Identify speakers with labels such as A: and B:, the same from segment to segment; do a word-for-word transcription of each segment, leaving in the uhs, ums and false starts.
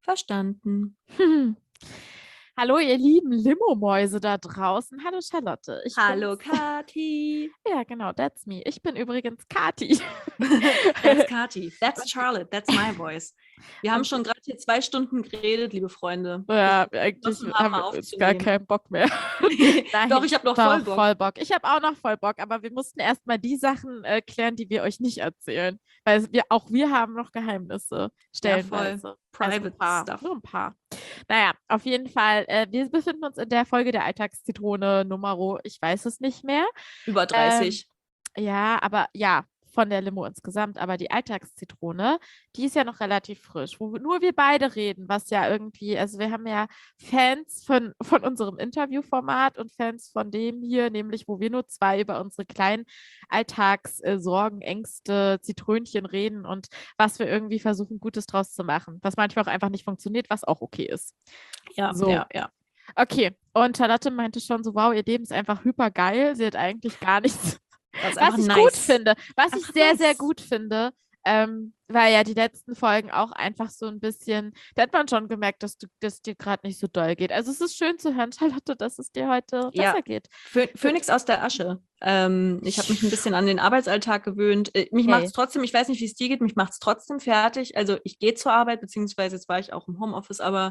A: Verstanden.
B: Hm. Hallo, ihr lieben Limo-Mäuse da draußen. Hallo, Charlotte. Ich
A: Hallo,
B: bin's.
A: Kathi.
B: Ja, genau, that's me. Ich bin übrigens Kathi.
A: That's Kathi. That's Charlotte. That's my voice. Wir haben
B: Und-
A: schon gerade hier zwei Stunden geredet, liebe Freunde.
B: Ja,
A: Bis
B: eigentlich
A: beschlossen
B: haben
A: mal
B: wir jetzt gar
A: aufzunehmen.
B: keinen Bock mehr. Nein,
A: Doch, ich habe noch
B: doch,
A: voll Bock.
B: voll Bock. Ich habe auch noch voll Bock, aber wir mussten erstmal die Sachen äh, klären, die wir euch nicht erzählen. Weil wir, auch wir haben noch Geheimnisse stellenweise.
A: Private
B: also ein paar,
A: stuff.
B: Nur ein paar. Naja, auf jeden Fall. Äh, wir befinden uns in der Folge der Alltagszitrone Numero, ich weiß es nicht mehr.
A: Über dreißig.
B: Ähm, ja, aber ja, von der Limo insgesamt. Aber die Alltagszitrone, die ist ja noch relativ frisch, wo nur wir beide reden, was ja irgendwie, also wir haben ja Fans von, von unserem Interviewformat und Fans von dem hier, nämlich wo wir nur zwei über unsere kleinen Alltagssorgen, Ängste, Zitrönchen reden und was wir irgendwie versuchen, Gutes draus zu machen, was manchmal auch einfach nicht funktioniert, was auch okay ist.
A: Ja,
B: so.
A: ja, ja.
B: Okay, und Charlotte meinte schon so, wow, ihr Leben ist einfach hyper geil. Sie hat eigentlich gar nichts,
A: Das ist
B: was
A: einfach
B: ich
A: nice.
B: gut finde. Was ich
A: Einfach
B: sehr,
A: nice.
B: sehr gut finde, ähm, weil ja die letzten Folgen auch einfach so ein bisschen, da hat man schon gemerkt, dass du, dass dir gerade nicht so doll geht. Also es ist schön zu hören, Charlotte, dass es dir heute
A: Ja.
B: besser geht.
A: Phö- Phönix aus der Asche. Ähm, ich habe mich ein bisschen an den Arbeitsalltag gewöhnt. Äh, Mich
B: Hey.
A: macht es trotzdem, ich weiß nicht, wie es dir geht, mich macht es trotzdem fertig. Also ich gehe zur Arbeit, beziehungsweise jetzt war ich auch im Homeoffice, aber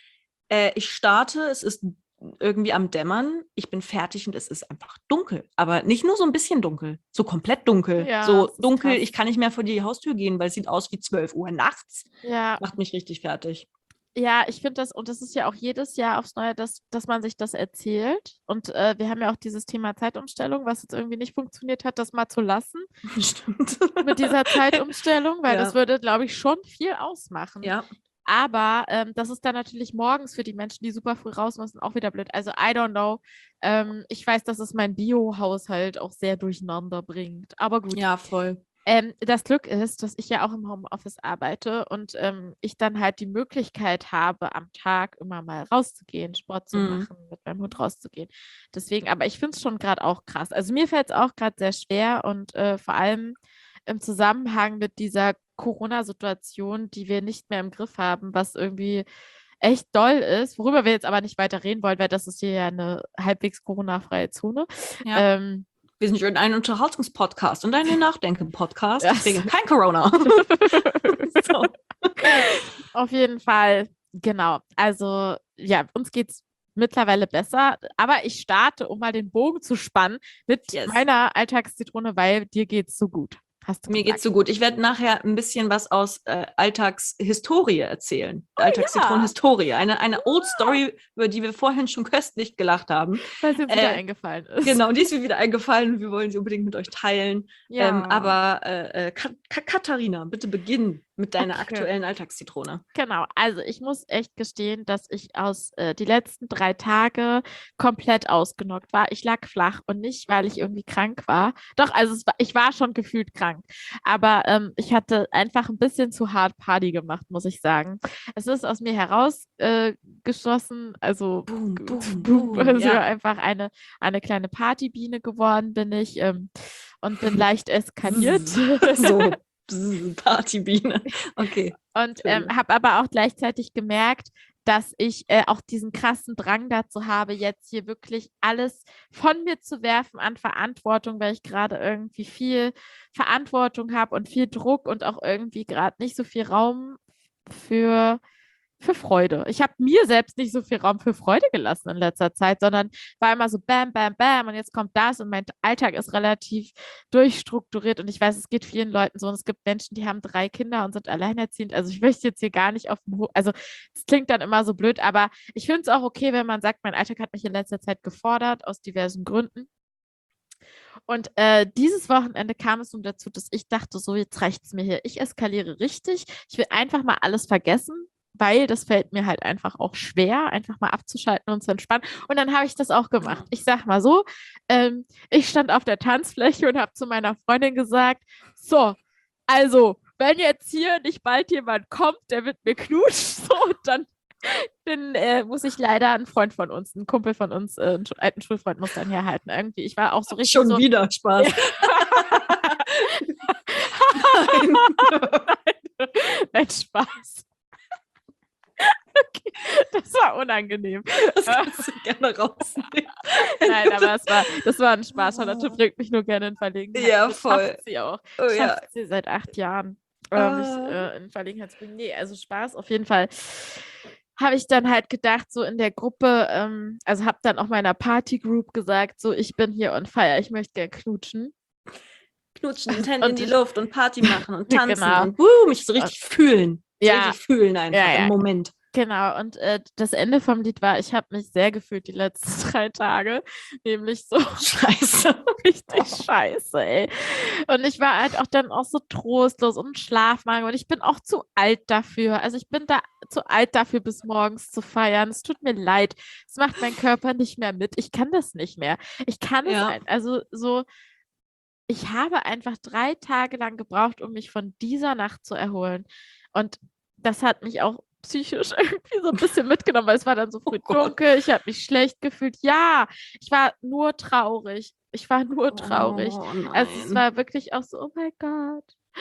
A: äh, ich starte, es ist irgendwie am Dämmern, ich bin fertig und es ist einfach dunkel. Aber nicht nur so ein bisschen dunkel, so komplett dunkel.
B: Ja,
A: so
B: es ist
A: dunkel,
B: krass.
A: ich kann nicht mehr vor die Haustür gehen, weil es sieht aus wie zwölf Uhr nachts.
B: Ja,
A: Macht mich richtig fertig.
B: ja, ich finde das, und das ist ja auch jedes Jahr aufs Neue, dass, dass man sich das erzählt. Und äh, wir haben ja auch dieses Thema Zeitumstellung, was jetzt irgendwie nicht funktioniert hat, das mal zu lassen
A: Stimmt.
B: mit dieser Zeitumstellung, weil
A: Ja.
B: das würde, glaube ich, schon viel ausmachen.
A: Ja.
B: Aber ähm, das ist dann natürlich morgens für die Menschen, die super früh raus müssen, auch wieder blöd. Also, I don't know. Ähm, ich weiß, dass es mein Bio-Haushalt auch sehr durcheinander bringt. Aber gut.
A: Ja, voll.
B: Ähm, das Glück ist, dass ich ja auch im Homeoffice arbeite und ähm, ich dann halt die Möglichkeit habe, am Tag immer mal rauszugehen, Sport zu
A: Mhm.
B: machen, mit meinem Hund rauszugehen. Deswegen, aber ich finde es schon gerade auch krass. Also mir fällt es auch gerade sehr schwer und äh, vor allem im Zusammenhang mit dieser Corona-Situation, die wir nicht mehr im Griff haben, was irgendwie echt doll ist, worüber wir jetzt aber nicht weiter reden wollen, weil das ist hier ja eine halbwegs Corona-freie Zone.
A: Ja.
B: Ähm,
A: Wir sind schon ein Unterhaltungspodcast und ein Nachdenken-Podcast,
B: Ja.
A: deswegen kein Corona. So.
B: Auf jeden Fall, genau. Also, ja, uns geht es mittlerweile besser, aber ich starte, um mal den Bogen zu spannen, mit
A: Yes.
B: meiner Alltagszitrone, weil dir geht's so gut. Hast du
A: Mir
B: gesagt.
A: geht's so gut. Ich werde nachher ein bisschen was aus äh, Alltagshistorie erzählen.
B: Oh,
A: Alltagszitronenhistorie. Eine, eine Old Story, über die wir vorhin schon köstlich gelacht haben.
B: Weil sie uns wieder
A: Äh,
B: eingefallen ist.
A: Genau, die ist mir wieder eingefallen und wir wollen sie unbedingt mit euch teilen.
B: Ja.
A: Ähm, aber äh, äh, Ka Ka Katharina, bitte beginn mit deiner
B: Okay.
A: aktuellen Alltagszitrone.
B: Genau, also ich muss echt gestehen, dass ich aus äh, die letzten drei Tage komplett ausgenockt war. Ich lag flach und nicht, weil ich irgendwie krank war. Doch, also es war, ich war schon gefühlt krank, aber ähm, ich hatte einfach ein bisschen zu hart Party gemacht, muss ich sagen. Es ist aus mir herausgeschossen, äh, geschossen, also
A: Boom,
B: g-
A: boom,
B: boom,
A: boom,
B: also
A: ja.
B: einfach eine, eine kleine Partybiene geworden bin ich ähm, und bin leicht eskaliert.
A: So, bzz, Partybiene. Okay.
B: Und ähm, habe aber auch gleichzeitig gemerkt, dass ich äh, auch diesen krassen Drang dazu habe, jetzt hier wirklich alles von mir zu werfen an Verantwortung, weil ich gerade irgendwie viel Verantwortung habe und viel Druck und auch irgendwie gerade nicht so viel Raum für, für Freude. Ich habe mir selbst nicht so viel Raum für Freude gelassen in letzter Zeit, sondern war immer so bam, bam, bam und jetzt kommt das und mein Alltag ist relativ durchstrukturiert und ich weiß, es geht vielen Leuten so und es gibt Menschen, die haben drei Kinder und sind alleinerziehend. Also ich möchte jetzt hier gar nicht auf dem Ho also es klingt dann immer so blöd, aber ich finde es auch okay, wenn man sagt, mein Alltag hat mich in letzter Zeit gefordert, aus diversen Gründen. Und äh, dieses Wochenende kam es nun dazu, dass ich dachte, so jetzt reicht es mir hier. Ich eskaliere richtig. Ich will einfach mal alles vergessen, weil das fällt mir halt einfach auch schwer, einfach mal abzuschalten und zu entspannen. Und dann habe ich das auch gemacht. Ich sag mal so, ähm, ich stand auf der Tanzfläche und habe zu meiner Freundin gesagt, so, also, wenn jetzt hier nicht bald jemand kommt, der mit mir knutscht, so, dann, dann äh, muss ich leider einen Freund von uns, einen Kumpel von uns, äh, einen Schu- alten Schulfreund muss dann herhalten. Irgendwie, ich war auch so richtig
A: Schon
B: so,
A: wieder Spaß.
B: Nein, Spaß. Das war unangenehm.
A: Das kannst du gerne rausnehmen.
B: Nein, aber es war, das war ein Spaß. Charlotte bringt mich nur gerne in Verlegenheit.
A: Ja,
B: Das
A: voll.
B: schafft sie auch.
A: Oh, ja.
B: Schafft sie seit acht Jahren, äh, mich äh, in Verlegenheit zu bringen. Nee, also Spaß auf jeden Fall. Habe ich dann halt gedacht, so in der Gruppe, ähm, also habe dann auch meiner Partygroup gesagt, so ich bin hier on fire, ich möchte gern knutschen.
A: Knutschen und Hände
B: Und
A: in die
B: ich-
A: Luft und Party machen und tanzen
B: Genau.
A: und wuh, mich so richtig fühlen. So
B: Ja.
A: richtig fühlen einfach
B: Ja, ja.
A: im Moment.
B: Genau, und äh, das Ende vom Lied war, ich habe mich sehr gefühlt die letzten drei Tage, nämlich so
A: Scheiße.
B: richtig scheiße, ey. Und ich war halt auch dann auch so trostlos und Schlafmangel und ich bin auch zu alt dafür. Also ich bin da zu alt dafür, bis morgens zu feiern. Es tut mir leid. Es macht mein Körper nicht mehr mit. Ich kann das nicht mehr. Ich kann
A: Ja.
B: es, ein- also so, ich habe einfach drei Tage lang gebraucht, um mich von dieser Nacht zu erholen. Und das hat mich auch psychisch irgendwie so ein bisschen mitgenommen, weil es war dann so früh
A: Oh Gott.
B: dunkel, ich habe mich schlecht gefühlt. Ja, ich war nur traurig. Ich war nur traurig.
A: Oh, nein.
B: Also es war wirklich auch so, oh mein Gott.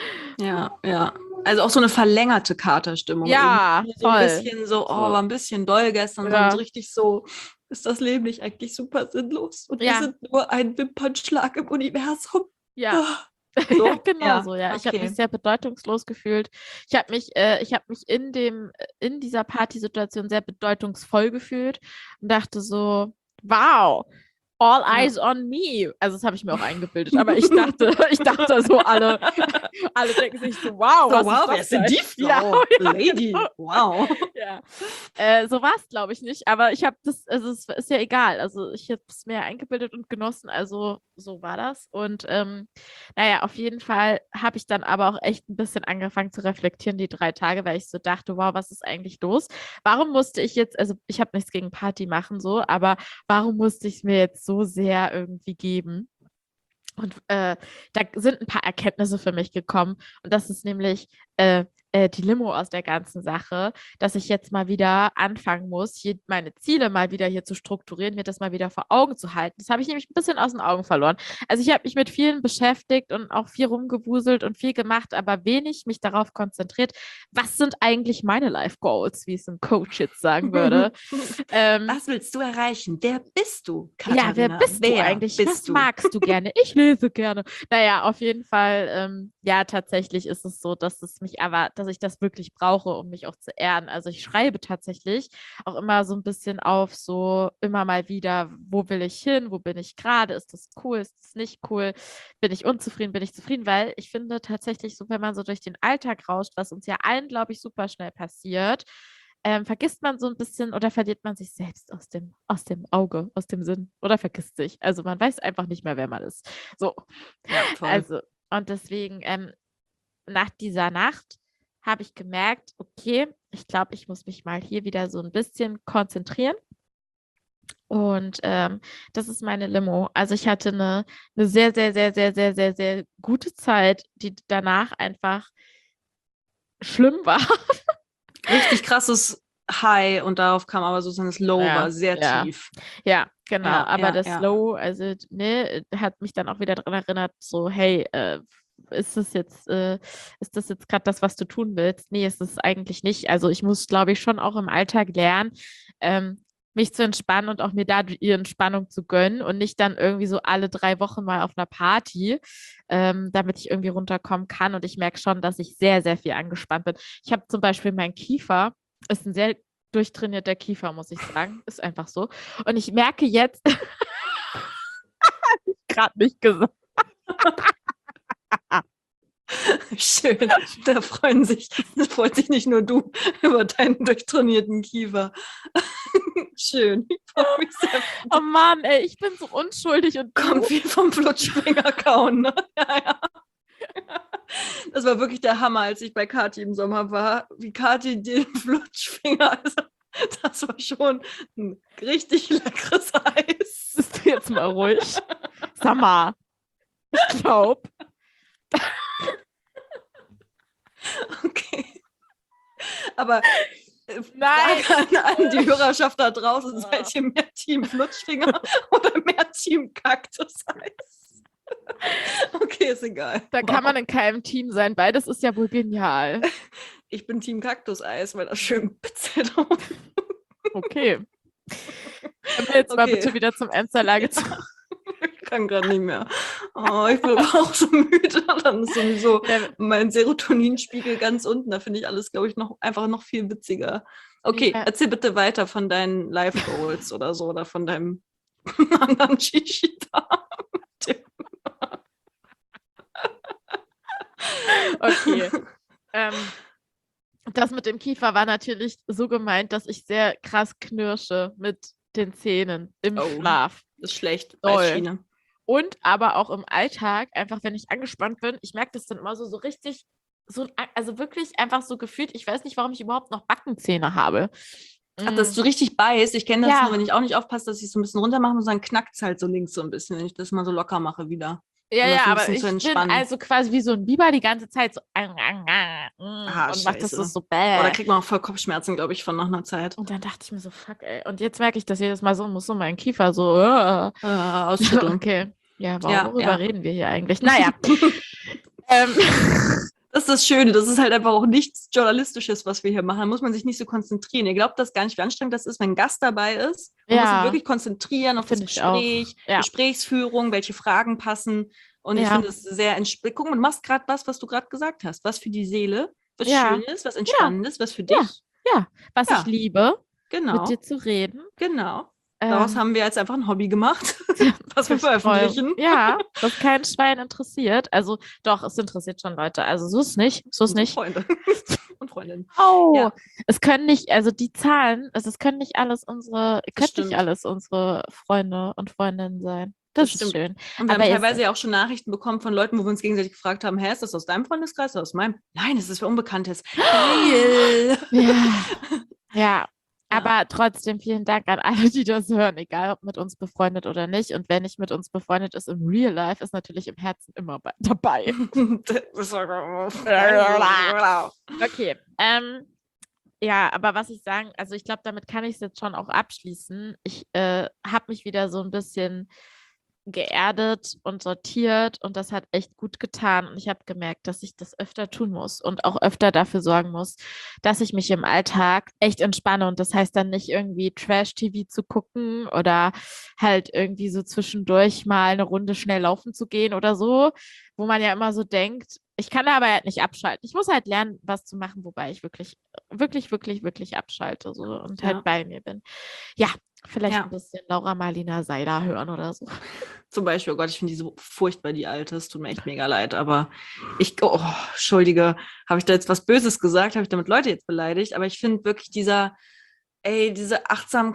A: Ja, ja. Also auch so eine verlängerte Katerstimmung.
B: Ja,
A: irgendwie. So ein
B: voll.
A: bisschen so, oh,
B: So.
A: war ein bisschen doll gestern.
B: Ja.
A: Sondern so richtig so, ist das Leben nicht eigentlich super sinnlos? Und
B: Ja.
A: wir sind nur ein Wimpernschlag im Universum.
B: Ja.
A: So?
B: Ja, genau
A: Ja,
B: so, ja. Ich habe
A: okay.
B: mich sehr bedeutungslos gefühlt. Ich habe mich, äh, ich habe mich in dem, in dieser Partysituation sehr bedeutungsvoll gefühlt und dachte so, wow, all
A: Ja.
B: eyes on me. Also das habe ich mir auch eingebildet, aber ich dachte, ich dachte so, alle, alle denken sich so, wow,
A: So,
B: was
A: wow,
B: ist
A: wer
B: das
A: ist denn
B: denn?
A: die Frau?
B: Ja, ja,
A: Lady,
B: genau.
A: wow.
B: Ja, äh, so war es, glaube ich, nicht. Aber ich habe das, also es ist ja egal. Also ich habe es mir eingebildet und genossen. Also so war das. Und ähm, naja, auf jeden Fall habe ich dann aber auch echt ein bisschen angefangen zu reflektieren, die drei Tage, weil ich so dachte, wow, was ist eigentlich los? Warum musste ich jetzt, also ich habe nichts gegen Party machen so, aber warum musste ich es mir jetzt so sehr irgendwie geben? Und äh, da sind ein paar Erkenntnisse für mich gekommen. Und das ist nämlich äh, äh, die Limo aus der ganzen Sache, dass ich jetzt mal wieder anfangen muss, hier meine Ziele mal wieder hier zu strukturieren, mir das mal wieder vor Augen zu halten. Das habe ich nämlich ein bisschen aus den Augen verloren. Also ich habe mich mit vielen beschäftigt und auch viel rumgewuselt und viel gemacht, aber wenig mich darauf konzentriert, was sind eigentlich meine Life Goals, wie es ein Coach jetzt sagen würde. ähm,
A: Was willst du erreichen? Wer bist du,
B: Ja, wer
A: Katharina?
B: bist du
A: Wer
B: eigentlich?
A: bist
B: Was
A: du?
B: magst du gerne? Ich lese gerne. Naja, auf jeden Fall, ähm, ja, tatsächlich ist es so, dass es mich aber, dass ich das wirklich brauche, um mich auch zu ehren. Also ich schreibe tatsächlich auch immer so ein bisschen auf, so immer mal wieder, wo will ich hin? Wo bin ich gerade? Ist das cool? Ist das nicht cool? Bin ich unzufrieden? Bin ich zufrieden? Weil ich finde tatsächlich so, wenn man so durch den Alltag rauscht, was uns ja allen, glaube ich, super schnell passiert, ähm, vergisst man so ein bisschen oder verliert man sich selbst aus dem, aus dem Auge, aus dem Sinn oder vergisst sich. Also man weiß einfach nicht mehr, wer man ist. So,
A: Ja, voll.
B: also und deswegen ähm, nach dieser Nacht habe ich gemerkt, okay, ich glaube, ich muss mich mal hier wieder so ein bisschen konzentrieren. Und ähm, das ist meine Limo. Also ich hatte eine, eine sehr, sehr, sehr, sehr, sehr, sehr, sehr gute Zeit, die danach einfach schlimm war.
A: Richtig krasses High und darauf kam aber sozusagen das Low,
B: Ja,
A: war sehr
B: ja.
A: tief.
B: Ja, genau.
A: Ja,
B: Aber
A: ja,
B: das
A: ja.
B: Slow, also, ne, hat mich dann auch wieder daran erinnert, so, hey, äh, ist das jetzt, äh, ist das jetzt gerade das, was du tun willst? Nee, ist es eigentlich nicht. Also ich muss, glaube ich, schon auch im Alltag lernen, ähm, mich zu entspannen und auch mir da die Entspannung zu gönnen und nicht dann irgendwie so alle drei Wochen mal auf einer Party, ähm, damit ich irgendwie runterkommen kann. Und ich merke schon, dass ich sehr, sehr viel angespannt bin. Ich habe zum Beispiel meinen Kiefer, ist ein sehr durchtrainierter Kiefer, muss ich sagen. Ist einfach so. Und ich merke jetzt, gerade nicht gesagt.
A: Schön, da freuen sich, freut sich nicht nur du über deinen durchtrainierten Kiefer. Schön, ich freue mich sehr.
B: Oh Mann, ey, ich bin so unschuldig und
A: Kommt viel vom Flutschfinger kauen, ne? Ja, ja. Das war wirklich der Hammer, als ich bei Kathi im Sommer war. Wie Kathi den Flutschfinger, also das war schon ein richtig leckeres Eis.
B: bist du jetzt mal ruhig. Sag mal, ich glaube.
A: Okay. Aber äh,
B: Nein.
A: Frage an, an die Hörerschaft da draußen, seid ihr mehr Team Flutschfinger oder mehr Team Kaktuseis? Okay, ist egal.
B: Da kann man in keinem Team sein. Beides ist ja wohl genial.
A: Ich bin Team Kaktuseis, weil das schön bitzelt.
B: Okay. Können wir jetzt okay. mal bitte wieder zum Ernst der Lage zu.
A: Ich kann gerade nicht mehr. Oh, ich bin aber auch so müde. Dann ist sowieso mein Serotoninspiegel ganz unten. Da finde ich alles, glaube ich, noch einfach noch viel witziger. Okay, ja. Erzähl bitte weiter von deinen Life Goals oder so oder von deinem anderen Shishita.
B: Okay. ähm, das mit dem Kiefer war natürlich so gemeint, dass ich sehr krass knirsche mit den Zähnen im oh, Schlaf.
A: Das ist schlecht. Beißschiene.
B: Und aber auch im Alltag, einfach wenn ich angespannt bin, ich merke das dann immer so, so richtig, so, also wirklich einfach so gefühlt, ich weiß nicht, warum ich überhaupt noch Backenzähne habe.
A: Ach, dass du richtig beißt. Ich kenne das ja. nur, wenn ich auch nicht aufpasse, dass ich so ein bisschen runter mache und dann knackt es halt so links so ein bisschen, wenn ich das mal so locker mache wieder.
B: Ja, ja, aber ich bin also quasi wie so ein Biber die ganze Zeit so ah, ah,
A: ah,
B: und macht das so, so
A: bäh. Oder kriegt man auch voll Kopfschmerzen, glaube ich, von nach einer Zeit.
B: Und dann dachte ich mir so, fuck, ey. Und jetzt merke ich das jedes Mal so, muss so mein Kiefer so uh.
A: uh, ausschütteln.
B: Okay. Ja, warum,
A: ja,
B: worüber
A: ja.
B: reden wir hier eigentlich? Naja. ähm.
A: Das ist das Schöne, das ist halt einfach auch nichts Journalistisches, was wir hier machen. Da muss man sich nicht so konzentrieren. Ihr glaubt das gar nicht, wie anstrengend das ist, wenn ein Gast dabei ist. Man
B: ja.
A: muss sich wirklich konzentrieren auf
B: Find
A: das Gespräch,
B: ja.
A: Gesprächsführung, welche Fragen passen. Und ja. ich finde es sehr entspannt. Guck mal, du machst gerade was, was du gerade gesagt hast. Was für die Seele, was
B: ja.
A: Schönes, was Entspannendes, ja. was für dich.
B: Ja, ja. was
A: ja.
B: ich liebe,
A: genau.
B: mit dir zu reden.
A: Genau. Daraus ähm, haben wir jetzt einfach ein Hobby gemacht, was wir veröffentlichen.
B: Ja, was kein Schwein interessiert. Also doch, es interessiert schon Leute. Also so ist nicht, so ist nicht.
A: Freunde und Freundinnen.
B: Oh,
A: ja.
B: es können nicht, also die Zahlen, also es können nicht alles unsere, können nicht alles unsere Freunde und Freundinnen sein. Das, das ist schön.
A: Und wir Aber haben teilweise ja auch schon Nachrichten bekommen von Leuten, wo wir uns gegenseitig gefragt haben, hä, ist das aus deinem Freundeskreis oder aus meinem? Nein, es ist für Unbekanntes. Geil.
B: Ja. ja. Aber trotzdem vielen Dank an alle, die das hören, egal ob mit uns befreundet oder nicht. Und wenn nicht mit uns befreundet ist im Real Life, ist natürlich im Herzen immer bei, dabei. Okay. Ähm, ja, aber was ich sagen, also ich glaube, damit kann ich es jetzt schon auch abschließen. Ich äh, habe mich wieder so ein bisschen geerdet und sortiert und das hat echt gut getan und ich habe gemerkt, dass ich das öfter tun muss und auch öfter dafür sorgen muss, dass ich mich im Alltag echt entspanne und das heißt dann nicht irgendwie Trash-T V zu gucken oder halt irgendwie so zwischendurch mal eine Runde schnell laufen zu gehen oder so, wo man ja immer so denkt, ich kann aber halt nicht abschalten. Ich muss halt lernen, was zu machen, wobei ich wirklich, wirklich, wirklich, wirklich abschalte so, und ja. halt bei mir bin. Ja, vielleicht ja. ein bisschen Laura Marlina Seiler hören oder so.
A: Zum Beispiel, oh Gott, ich finde die so furchtbar, die Alte. Es tut mir echt mega leid, aber ich, oh, Entschuldige, habe ich da jetzt was Böses gesagt? Habe ich damit Leute jetzt beleidigt? Aber ich finde wirklich dieser, ey, diese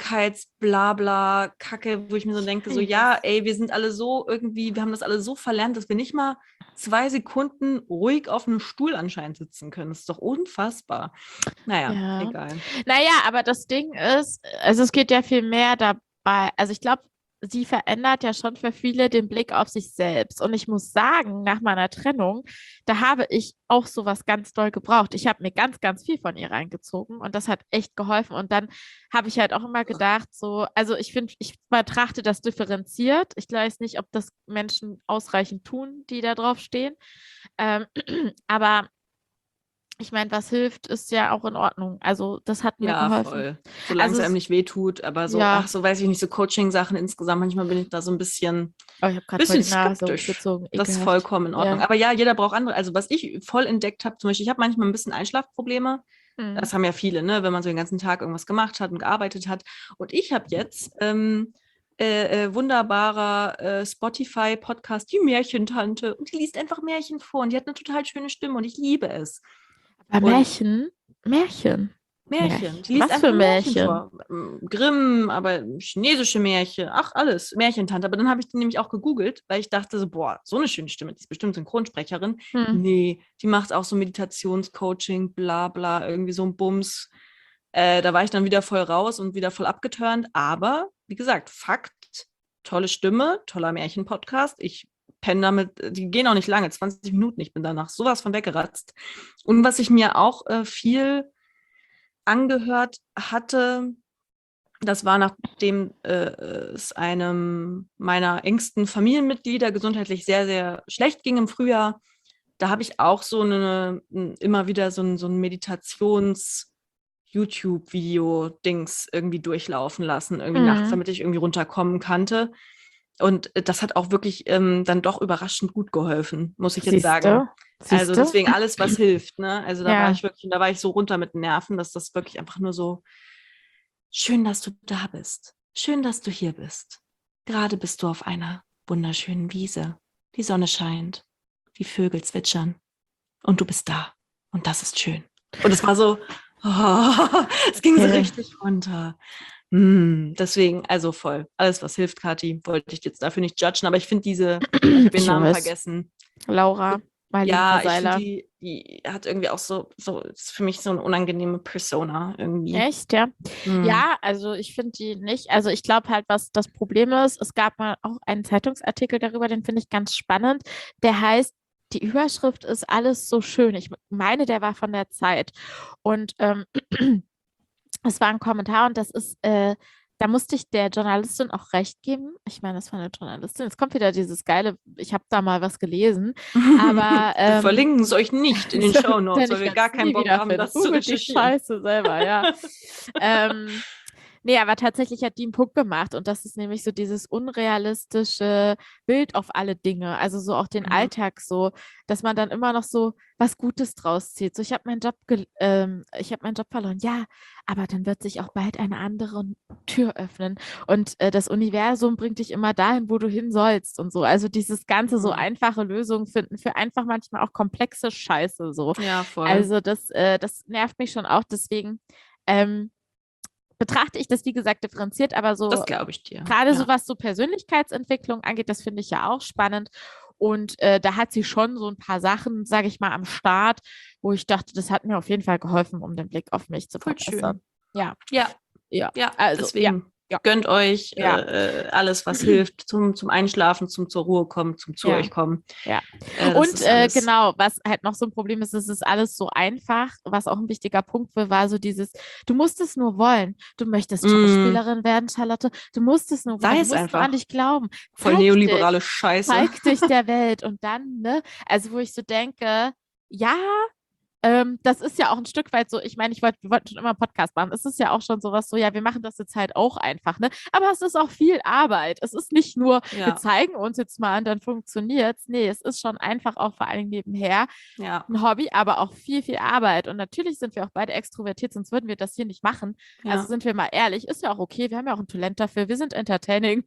A: Achtsamkeits-Blabla-Kacke, wo ich mir so denke, so, ja, ey, wir sind alle so irgendwie, wir haben das alle so verlernt, dass wir nicht mal zwei Sekunden ruhig auf einem Stuhl anscheinend sitzen können. Das ist doch unfassbar. Naja,
B: ja.
A: egal.
B: Naja, aber das Ding ist, also es geht ja viel mehr dabei, also ich glaube, sie verändert ja schon für viele den Blick auf sich selbst. Und ich muss sagen, nach meiner Trennung, da habe ich auch sowas ganz doll gebraucht. Ich habe mir ganz, ganz viel von ihr reingezogen und das hat echt geholfen. Und dann habe ich halt auch immer gedacht, so, also ich finde, ich betrachte das differenziert. Ich weiß nicht, ob das Menschen ausreichend tun, die da drauf stehen. Ähm, aber ich meine, was hilft, ist ja auch in Ordnung. Also das hat mir
A: ja,
B: geholfen.
A: Voll. Solange also, es einem nicht wehtut, aber so, ja. ach, so weiß ich nicht, so Coaching-Sachen insgesamt, manchmal bin ich da so ein bisschen,
B: oh, ich hab
A: bisschen
B: die Nase
A: skeptisch.
B: Gezogen,
A: das ist vollkommen in Ordnung. Ja. Aber ja, jeder braucht andere. Also was ich voll entdeckt habe, zum Beispiel, ich habe manchmal ein bisschen Einschlafprobleme. Mhm. Das haben ja viele, ne, wenn man so den ganzen Tag irgendwas gemacht hat und gearbeitet hat. Und ich habe jetzt ähm, Äh, äh, wunderbarer äh, Spotify-Podcast, die Märchentante. Und die liest einfach Märchen vor. Und die hat eine total schöne Stimme und ich liebe es.
B: Aber Märchen? Märchen?
A: Märchen.
B: Die liest Was für Märchen?
A: Märchen vor. Grimm, aber chinesische Märchen. Ach, alles. Märchentante. Aber dann habe ich die nämlich auch gegoogelt, weil ich dachte so, boah, so eine schöne Stimme. Die ist bestimmt Synchronsprecherin. Hm. Nee, die macht auch so Meditationscoaching, bla bla, irgendwie so ein Bums. Äh, da war ich dann wieder voll raus und wieder voll abgeturnt. Aber, wie gesagt, Fakt, tolle Stimme, toller Märchenpodcast. Ich penne damit, die gehen auch nicht lange, zwanzig Minuten. Ich bin danach sowas von weggeratzt. Und was ich mir auch äh, viel angehört hatte, das war, nachdem äh, es einem meiner engsten Familienmitglieder gesundheitlich sehr, sehr schlecht ging im Frühjahr. Da habe ich auch so eine, immer wieder so ein, so ein Meditations- YouTube-Video-Dings irgendwie durchlaufen lassen, irgendwie nachts,
B: Mhm.
A: damit ich irgendwie runterkommen kannte. Und äh, das hat auch wirklich ähm, dann doch überraschend gut geholfen, muss ich jetzt
B: Siehst
A: sagen.
B: du?
A: Also
B: Siehst du?
A: deswegen alles, was hilft, ne? Also da war
B: Ja.
A: ich wirklich, da war ich so runter mit den Nerven, dass das wirklich einfach nur so, schön, dass du da bist. Schön, dass du hier bist. Gerade bist du auf einer wunderschönen Wiese. Die Sonne scheint, die Vögel zwitschern und du bist da. Und das ist schön. Und es war so, oh, es ging so
B: Okay.
A: richtig runter. Mm, deswegen, also voll. Alles, was hilft, Kathi, wollte ich jetzt dafür nicht judgen, aber ich finde diese, ich habe ihren
B: Ich
A: Namen
B: weiß.
A: vergessen.
B: Laura, Marlene
A: Ja, ich finde,
B: Seiler.
A: die, die hat irgendwie auch so, so, ist für mich so eine unangenehme Persona irgendwie.
B: Echt, ja?
A: Mm.
B: Ja, also ich finde die nicht. Also ich glaube halt, was das Problem ist, es gab mal auch einen Zeitungsartikel darüber, den finde ich ganz spannend. Der heißt, die Überschrift ist alles so schön. Ich meine, der war von der Zeit. Und ähm, es war ein Kommentar und das ist, äh, da musste ich der Journalistin auch recht geben. Ich meine, das war eine Journalistin. Jetzt kommt wieder dieses geile, ich habe da mal was gelesen, aber
A: Wir
B: ähm,
A: verlinken es euch nicht in den Shownotes,
B: denn
A: weil
B: ich
A: wir
B: werde
A: gar
B: es
A: keinen
B: nie
A: Bock haben,
B: wiederfinden.
A: das zu
B: Googelt die
A: recherchieren.
B: Scheiße selber, ja. ähm, Nee, aber tatsächlich hat die einen Punkt gemacht und das ist nämlich so dieses unrealistische Bild auf alle Dinge, also so auch den
A: Mhm.
B: Alltag so, dass man dann immer noch so was Gutes draus zieht. So, ich habe meinen Job, ge ähm, ich habe meinen Job verloren, ja, aber dann wird sich auch bald eine andere Tür öffnen und äh, das Universum bringt dich immer dahin, wo du hin sollst und so. Also dieses ganze so
A: Mhm.
B: einfache Lösungen finden für einfach manchmal auch komplexe Scheiße so.
A: Ja, voll.
B: Also das, äh, das nervt mich schon auch, deswegen. Ähm, betrachte ich das, wie gesagt, differenziert, aber so
A: Das glaube ich dir.
B: gerade so
A: Ja.
B: was so Persönlichkeitsentwicklung angeht, das finde ich ja auch spannend. Und äh, da hat sie schon so ein paar Sachen, sage ich mal, am Start, wo ich dachte, das hat mir auf jeden Fall geholfen, um den Blick auf mich zu
A: Voll
B: verbessern.
A: schön.
B: Ja,
A: Ja,
B: ja,
A: ja,
B: also, ja,
A: deswegen
B: ja,
A: gönnt euch
B: ja,
A: äh, äh, alles, was hilft, zum, zum Einschlafen, zum zur Ruhe kommen, zum zu
B: ja.
A: euch kommen.
B: Ja,
A: Äh, das
B: und
A: ist
B: äh,
A: alles.
B: genau, was halt noch so ein Problem ist, es ist alles so einfach. Was auch ein wichtiger Punkt war, war so dieses, du musst es nur wollen. Du möchtest
A: Mm,
B: Schauspielerin werden, Charlotte. Du musst es nur wollen.
A: sei
B: Du
A: es
B: musst nur an
A: einfach.
B: dich glauben.
A: Voll
B: Zeig dich.
A: neoliberale Scheiße.
B: Zeig dich der Welt. Und dann, ne, also wo ich so denke, ja, ähm, das ist ja auch ein Stück weit so, ich meine, ich wollte, wir wollten schon immer einen Podcast machen. Es ist ja auch schon sowas so, ja, wir machen das jetzt halt auch einfach, ne? Aber es ist auch viel Arbeit. Es ist nicht nur, wir
A: Ja,
B: zeigen uns jetzt mal und dann funktioniert's. Nee, es ist schon einfach auch vor allem nebenher
A: ja,
B: ein Hobby, aber auch viel, viel Arbeit. Und natürlich sind wir auch beide extrovertiert, sonst würden wir das hier nicht machen. Also
A: ja.
B: sind wir mal ehrlich, ist ja auch okay. Wir haben ja auch ein Talent dafür. Wir sind entertaining.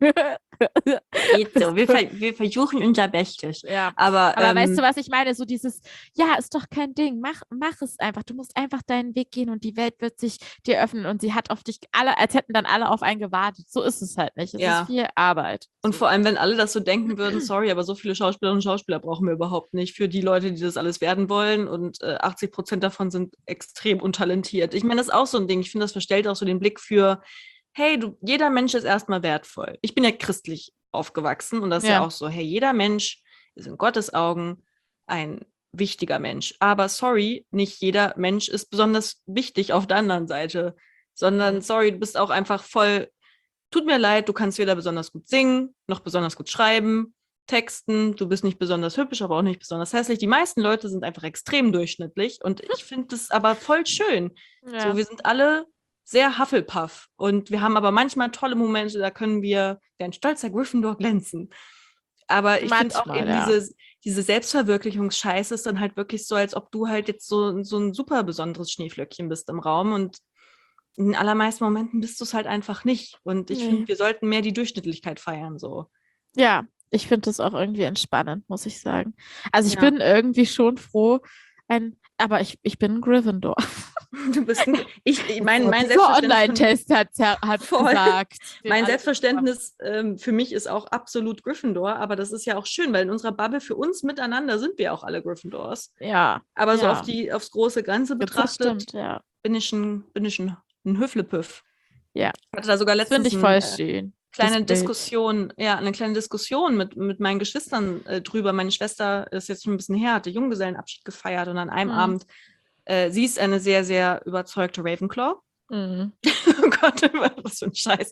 A: Geht so. Wir, ver wir versuchen unser Bestes.
B: Ja,
A: Aber
B: aber weißt du,
A: ähm,
B: was ich meine? So dieses, ja, ist doch kein Ding, mach, mach es einfach. Du musst einfach deinen Weg gehen und die Welt wird sich dir öffnen und sie hat auf dich alle, als hätten dann alle auf einen gewartet. So ist es halt nicht. Es ist
A: ja.
B: viel Arbeit.
A: Und
B: So.
A: vor allem, wenn alle das so denken würden, sorry, aber so viele Schauspielerinnen und Schauspieler brauchen wir überhaupt nicht für die Leute, die das alles werden wollen. Und äh, achtzig Prozent davon sind extrem untalentiert. Ich meine, das ist auch so ein Ding. Ich finde, das verstellt auch so den Blick für, hey, du, jeder Mensch ist erstmal wertvoll. Ich bin ja christlich aufgewachsen und das ist ja
B: Ja.
A: auch so, hey, jeder Mensch ist in Gottes Augen ein wichtiger Mensch. Aber sorry, nicht jeder Mensch ist besonders wichtig auf der anderen Seite, sondern sorry, du bist auch einfach voll. Tut mir leid, du kannst weder besonders gut singen, noch besonders gut schreiben, texten. Du bist nicht besonders hübsch, aber auch nicht besonders hässlich. Die meisten Leute sind einfach extrem durchschnittlich und ich finde das aber voll schön. So,
B: Ja.
A: wir sind alle sehr Hufflepuff und wir haben aber manchmal tolle Momente, da können wir wie ein stolzer Gryffindor glänzen. Aber ich finde auch
B: Manchmal,
A: eben
B: ja.
A: diese, diese Selbstverwirklichungsscheiße ist dann halt wirklich so, als ob du halt jetzt so, so ein super besonderes Schneeflöckchen bist im Raum und in den allermeisten Momenten bist du es halt einfach nicht. Und ich finde,
B: Nee.
A: wir sollten mehr die Durchschnittlichkeit feiern, so.
B: Ja, ich finde das auch irgendwie entspannend, muss ich sagen. Also ich
A: Ja.
B: bin irgendwie schon froh, ein, aber ich, ich bin ein Gryffindor.
A: Du bist ein, ich, ich mein, mein
B: Dieser
A: Selbstverständnis,
B: Online-Test hat, hat
A: voll.
B: gesagt. den
A: Mein
B: alle-
A: Selbstverständnis ähm, für mich ist auch absolut Gryffindor, aber das ist ja auch schön, weil in unserer Bubble für uns miteinander sind wir auch alle Gryffindors.
B: Ja,
A: Aber so
B: ja.
A: auf die, aufs große Ganze
B: Das
A: betrachtet,
B: stimmt, ja.
A: bin ich ein, bin ich ein, ein Hüfflepüff.
B: Ja,
A: Ich hatte da sogar
B: das finde
A: letztens
B: ich
A: ein,
B: voll
A: äh,
B: schön.
A: kleine
B: das Bild.
A: Diskussion, ja, eine kleine Diskussion mit, mit meinen Geschwistern äh, drüber. Meine Schwester ist jetzt schon ein bisschen her, hatte Junggesellenabschied gefeiert und an einem
B: Mhm.
A: Abend, äh, sie ist eine sehr, sehr überzeugte Ravenclaw.
B: Mhm.
A: Oh Gott, was für ein Scheiß.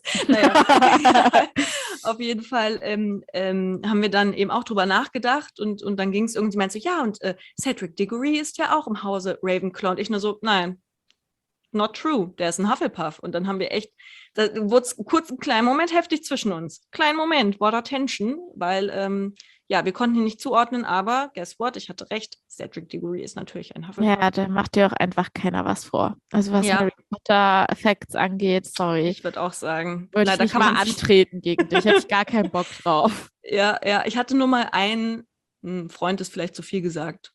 A: Naja, auf jeden Fall ähm, ähm, haben wir dann eben auch drüber nachgedacht und, und dann ging es irgendwie, meinte so, ja, und äh, Cedric Diggory ist ja auch im Hause Ravenclaw. Und ich nur so, nein, not true. Der ist ein Hufflepuff. Und dann haben wir echt, da wurde es kurz einen kleinen Moment heftig zwischen uns. Kleinen Moment, war da Tension, weil, ähm, ja, wir konnten ihn nicht zuordnen, aber guess what? Ich hatte recht. Cedric Diggory ist natürlich ein Hufflepuff.
B: Ja, da macht dir auch einfach keiner was vor. Also was
A: Ja.
B: Harry Potter Facts angeht, sorry.
A: Ich würde auch sagen,
B: Würde ich
A: leider
B: nicht
A: kann
B: mal
A: man
B: antreten gegen dich. Hätte ich gar keinen Bock drauf.
A: Ja, ja, ich hatte nur mal einen, ein Freund ist vielleicht zu viel gesagt,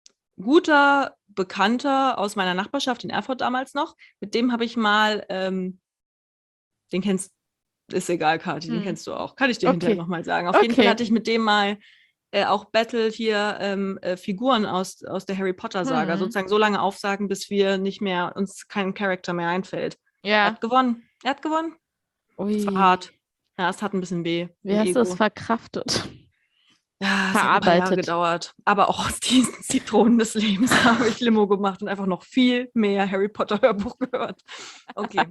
A: guter Bekannter aus meiner Nachbarschaft in Erfurt damals noch, mit dem habe ich mal, ähm, den kennst, ist egal, Kathi, den
B: Hm.
A: kennst du auch, kann ich dir
B: Okay.
A: hinterher nochmal sagen. Auf jeden Fall
B: Okay.
A: hatte ich mit dem mal äh, auch Battle hier ähm, äh, Figuren aus, aus der Harry Potter Saga,
B: Hm.
A: sozusagen so lange aufsagen, bis wir nicht mehr, uns kein Charakter mehr einfällt. Er
B: Ja.
A: hat gewonnen, er hat gewonnen.
B: Ui.
A: Es war hart. Ja, es hat ein bisschen weh.
B: Wie
A: im
B: hast du
A: Ego.
B: es verkraftet?
A: Ja, es hat ein paar Jahre
B: Verarbeitet.
A: gedauert. Aber auch aus diesen Zitronen des Lebens habe ich Limo gemacht und einfach noch viel mehr Harry Potter Hörbuch gehört. Okay.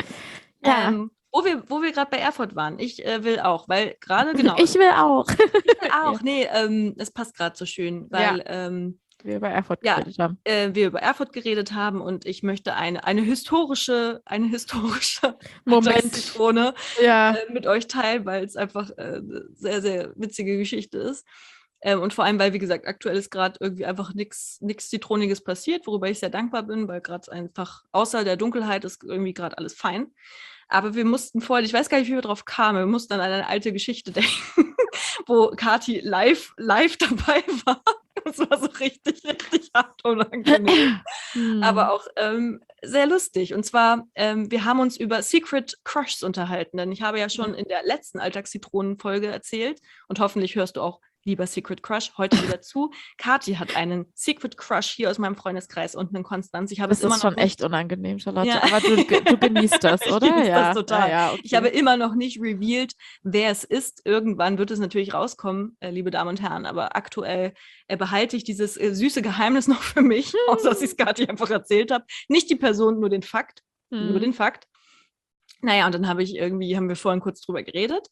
B: Ja.
A: Ähm, wo wir, wo wir gerade bei Erfurt waren. Ich äh, will auch, weil gerade, genau.
B: Ich will auch.
A: ich will auch. Nee, ähm, es passt gerade so schön, weil ähm,
B: Wir über Erfurt
A: Ja.
B: geredet haben.
A: äh, wir über Erfurt geredet haben und ich möchte eine, eine historische, eine historische
B: Moment.
A: Zitrone
B: Ja.
A: äh, mit euch teilen, weil es einfach äh, eine sehr, sehr witzige Geschichte ist. Ähm, und vor allem, weil, wie gesagt, aktuell ist gerade irgendwie einfach nichts Zitroniges passiert, worüber ich sehr dankbar bin, weil gerade einfach außer der Dunkelheit ist irgendwie gerade alles fein. Aber wir mussten vorhin, ich weiß gar nicht, wie wir drauf kamen, wir mussten an eine alte Geschichte denken, wo Kathi live, live dabei war. Das war so richtig, richtig hart unangenehm.
B: Hm.
A: Aber auch ähm, sehr lustig. Und zwar, ähm, wir haben uns über Secret Crushs unterhalten, denn ich habe ja schon in der letzten Alltagszitronen-Folge erzählt und hoffentlich hörst du auch lieber Secret Crush heute wieder zu. Kathi hat einen Secret Crush hier aus meinem Freundeskreis unten in Konstanz. Ich habe
B: Das
A: es immer
B: ist schon
A: noch nicht,
B: echt unangenehm, Charlotte.
A: Ja.
B: Aber du, du genießt das,
A: Ich
B: oder?
A: genieße
B: ja.
A: das total.
B: Ja, ja, okay.
A: Ich habe immer noch nicht revealed, wer es ist. Irgendwann wird es natürlich rauskommen, äh, liebe Damen und Herren. Aber aktuell äh, behalte ich dieses äh, süße Geheimnis noch für mich, außer dass ich es Kathi einfach erzählt habe. Nicht die Person, nur den Fakt.
B: Hm.
A: Nur den Fakt. Naja, und dann habe ich irgendwie, haben wir vorhin kurz drüber geredet.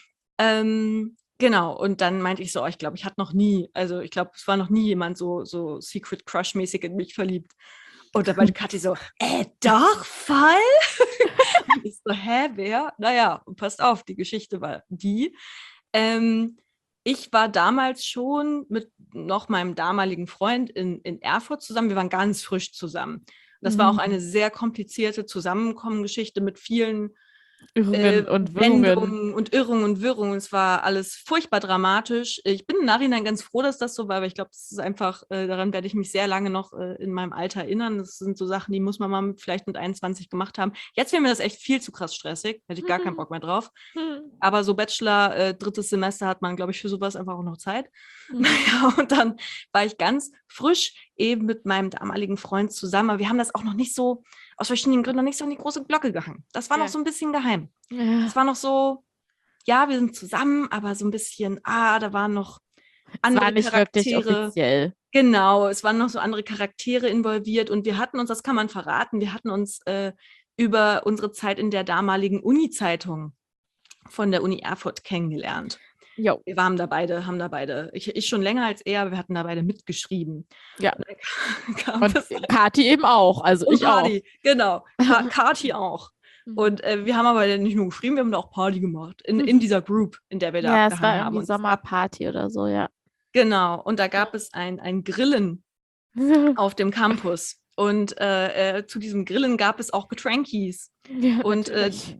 A: Ähm, genau, und dann meinte ich so, oh, ich glaube, ich hatte noch nie, also ich glaube, es war noch nie jemand so, so Secret Crush-mäßig in mich verliebt. Und da meinte Kathi so, äh, doch, voll? Und ich so, hä, wer? Naja, und passt auf, die Geschichte war die. Ähm, ich war damals schon mit noch meinem damaligen Freund in, in Erfurt zusammen. Wir waren ganz frisch zusammen. Das war auch
B: Mhm.
A: eine sehr komplizierte Zusammenkommengeschichte mit vielen
B: Irrungen
A: äh,
B: und Wirrungen.
A: Wendungen und Irrungen und Wirrungen. Es war alles furchtbar dramatisch. Ich bin im Nachhinein ganz froh, dass das so war, weil ich glaube, das ist einfach, äh, daran werde ich mich sehr lange noch äh, in meinem Alter erinnern. Das sind so Sachen, die muss man mal mit, vielleicht mit einundzwanzig gemacht haben. Jetzt wäre mir das echt viel zu krass stressig. Hätte ich gar keinen Bock mehr drauf.
B: Hm.
A: Aber so Bachelor, äh, drittes Semester hat man, glaube ich, für sowas einfach auch noch Zeit.
B: Hm.
A: Naja, und dann war ich ganz frisch eben mit meinem damaligen Freund zusammen. Aber wir haben das auch noch nicht so, aus verschiedenen Gründen, noch nicht so an die große Glocke gehangen. Das war
B: Ja.
A: noch so ein bisschen geheim.
B: Ja.
A: Das war noch so, ja, wir sind zusammen, aber so ein bisschen, ah, da waren noch
B: Es
A: andere
B: war nicht wirklich
A: Charaktere.
B: offiziell.
A: Genau, es waren noch so andere Charaktere involviert und wir hatten uns, das kann man verraten, wir hatten uns äh, über unsere Zeit in der damaligen Uni-Zeitung von der Uni Erfurt kennengelernt.
B: Jo.
A: Wir waren da beide, haben da beide, ich, ich schon länger als er, aber wir hatten da beide mitgeschrieben.
B: Ja.
A: Und dann kam
B: Und
A: es-
B: Kathi eben auch. Also
A: und
B: ich auch.
A: Party, genau. Ka Kathi auch.
B: Mhm.
A: Und äh, wir haben aber nicht nur geschrieben, wir haben da auch Party gemacht. In, in dieser Group, in der wir da
B: Ja, es
A: abgehangen
B: war
A: haben.
B: irgendwie
A: Und es gab-
B: Sommerparty oder so, ja.
A: Genau. Und da gab es ein, ein Grillen auf dem Campus. Und äh, äh, zu diesem Grillen gab es auch Getrankies.
B: Ja,
A: Und äh,
B: natürlich.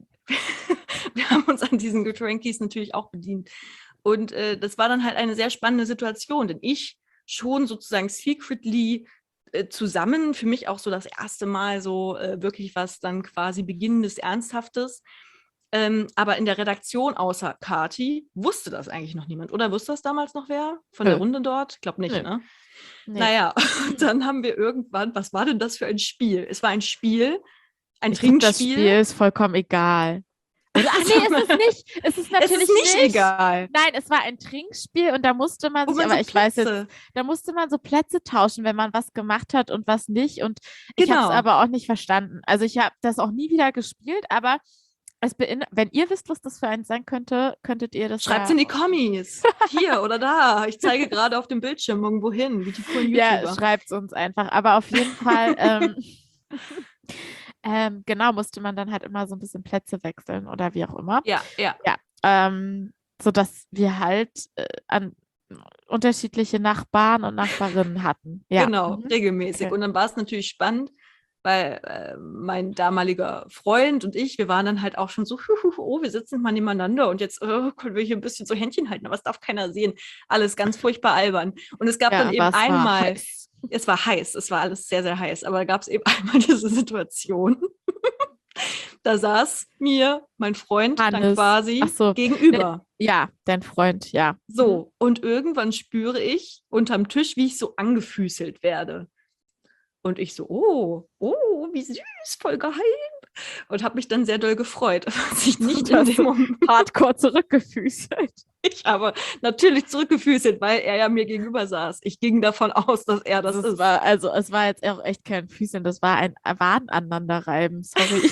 A: wir haben uns an diesen Getrankies natürlich auch bedient. Und äh, das war dann halt eine sehr spannende Situation, denn ich schon sozusagen secretly äh, zusammen, für mich auch so das erste Mal so äh, wirklich was dann quasi beginnendes, Ernsthaftes. Ähm, aber in der Redaktion außer Kathi wusste das eigentlich noch niemand. Oder wusste das damals noch wer von der
B: Nö.
A: Runde dort? Ich glaube nicht,
B: Nö.
A: ne?
B: Nee.
A: Naja, dann haben wir irgendwann, was war denn das für ein Spiel? Es war ein Spiel, ein
B: Ich glaub, das
A: Trinkspiel.
B: Spiel ist vollkommen egal. Oder, ach nee, ist es nicht. Es ist
A: Es
B: natürlich
A: ist nicht, egal.
B: Nein, es war ein Trinkspiel und da musste man
A: Wo
B: sich,
A: man
B: aber
A: so
B: ich weiß jetzt,
A: Plätze-
B: da musste man so Plätze tauschen, wenn man was gemacht hat und was nicht. Und ich habe
A: Genau.
B: es aber auch nicht verstanden. Also ich habe das auch nie wieder gespielt, aber es bein- wenn ihr wisst, was das für eins sein könnte, könntet ihr das
A: Schreibt's
B: ja
A: in die Kommis. Hier oder da. Ich zeige gerade auf dem Bildschirm irgendwo hin, wie die coolen
B: Ja,
A: YouTuber.
B: schreibt es uns einfach. Aber auf jeden Fall, ähm, Ähm, genau, musste man dann halt immer so ein bisschen Plätze wechseln oder wie auch immer.
A: Ja, ja.
B: Ja, ähm, sodass wir halt äh, an unterschiedliche Nachbarn und Nachbarinnen hatten. Ja.
A: Genau,
B: Mhm.
A: regelmäßig.
B: Okay.
A: Und dann war es natürlich spannend, weil äh, mein damaliger Freund und ich, wir waren dann halt auch schon so, hu, hu, hu, oh, wir sitzen mal nebeneinander und jetzt äh, können wir hier ein bisschen so Händchen halten, aber es darf keiner sehen. Alles ganz furchtbar albern. Und es gab
B: Ja,
A: dann
B: aber
A: eben
B: es war
A: einmal,
B: heiß.
A: es war heiß, es war alles sehr, sehr heiß, aber da gab es eben einmal diese Situation, da saß mir mein Freund dann
B: Hannes. Ach
A: quasi
B: so. Ne,
A: gegenüber.
B: ja, dein Freund, ja. Mhm.
A: So, und irgendwann spüre ich unterm Tisch, wie ich so angefüßelt werde. Und ich so, oh, oh, wie süß, voll geheim. Und habe mich dann sehr doll gefreut, dass ich nicht
B: Du
A: in
B: hast
A: dem Moment,
B: hardcore zurückgefüßelt.
A: ich habe natürlich zurückgefüßelt, weil er ja mir gegenüber saß. Ich ging davon aus, dass er das
B: Also es
A: ist.
B: war, also es war jetzt auch echt kein Füßeln, das war ein Waden aneinanderreiben, sorry.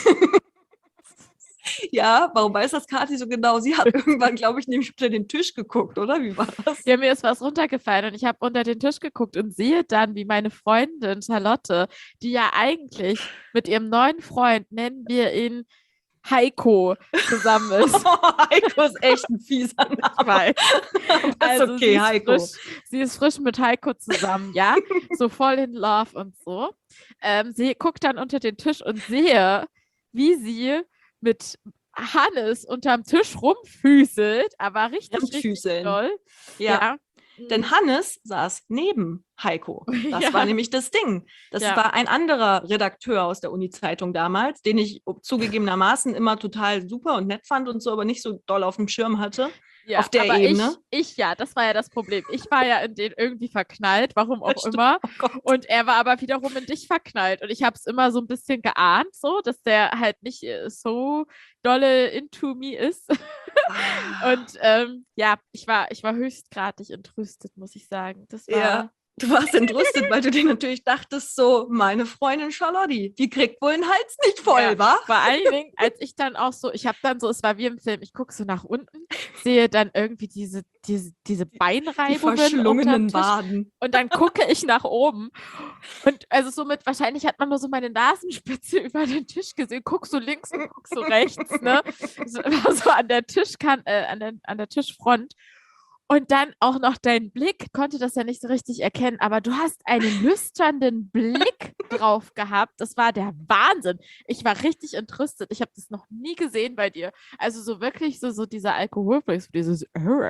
A: Ja, warum weiß das Kathi so genau? Sie hat irgendwann, glaube ich, nämlich unter den Tisch geguckt, oder? Wie war das?
B: Ja, mir ist was runtergefallen und ich habe unter den Tisch geguckt und sehe dann, wie meine Freundin Charlotte, die ja eigentlich mit ihrem neuen Freund, nennen wir ihn Heiko, zusammen ist.
A: Heiko ist echt ein fieser
B: Ich
A: Name.
B: weiß.
A: Aber ist
B: Also
A: okay,
B: sie ist
A: Heiko.
B: frisch, sie ist frisch mit Heiko zusammen, ja, so voll in Love und so. Ähm, sie guckt dann unter den Tisch und sehe, wie sie mit Hannes unterm Tisch rumfüßelt, aber richtig, richtig
A: Fremdfüßeln.
B: doll.
A: Ja.
B: Ja.
A: Denn Hannes saß neben Heiko. Das
B: Ja.
A: war nämlich das Ding. Das
B: Ja.
A: war ein anderer Redakteur aus der Uni-Zeitung damals, den ich zugegebenermaßen immer total super und nett fand und so, aber nicht so doll auf dem Schirm hatte.
B: Ja,
A: auf der
B: aber
A: Ebene.
B: Ich, ich ja, das war ja das Problem. Ich war ja in den irgendwie verknallt, warum auch
A: Stimmt.
B: immer.
A: Oh Gott.
B: Und er war aber wiederum in dich verknallt. Und ich habe es immer so ein bisschen geahnt, so, dass der halt nicht äh, so dolle into me ist.
A: Ah.
B: Und ähm, ja, ich war, ich war höchstgradig entrüstet, muss ich sagen. Das war.
A: Ja, du warst entrüstet, weil du dir natürlich dachtest, so, meine Freundin Charlotte, die kriegt wohl den Hals nicht voll,
B: Ja,
A: wa?
B: vor allen Dingen, als ich dann auch so, ich habe dann so, es war wie im Film, ich gucke so nach unten, sehe dann irgendwie diese, diese, diese
A: Die
B: Beinreibungen
A: verschlungenen
B: unterm Tisch
A: Waden.
B: und dann gucke ich nach oben und also somit, wahrscheinlich hat man nur so meine Nasenspitze über den Tisch gesehen, guck so links und guck so rechts, ne, so, war so an der Tischkante, äh, an der, an der Tischfront. Und dann auch noch dein Blick, konnte das ja nicht so richtig erkennen, aber du hast einen lüsternden Blick drauf gehabt. Das war der Wahnsinn. Ich war richtig entrüstet. Ich habe das noch nie gesehen bei dir. Also so wirklich so, so dieser Alkoholblick, dieses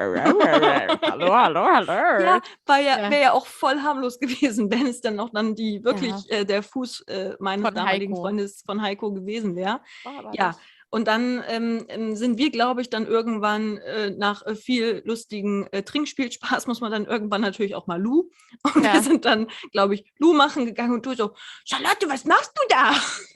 B: Hallo, hallo, hallo.
A: Ja, war ja,
B: Ja.
A: wäre ja auch voll harmlos gewesen, wenn es dann noch dann die wirklich
B: Ja.
A: äh, der Fuß äh, meines
B: Von
A: damaligen
B: Heiko.
A: Freundes von Heiko gewesen wäre.
B: War aber
A: Ja,
B: nicht.
A: und dann ähm, ähm, sind wir, glaube ich, dann irgendwann äh, nach äh, viel lustigen äh, Trinkspielspaß muss man dann irgendwann natürlich auch mal Lou. Und
B: Ja.
A: wir sind dann, glaube ich, Lou machen gegangen und du so, Charlotte, was machst du da?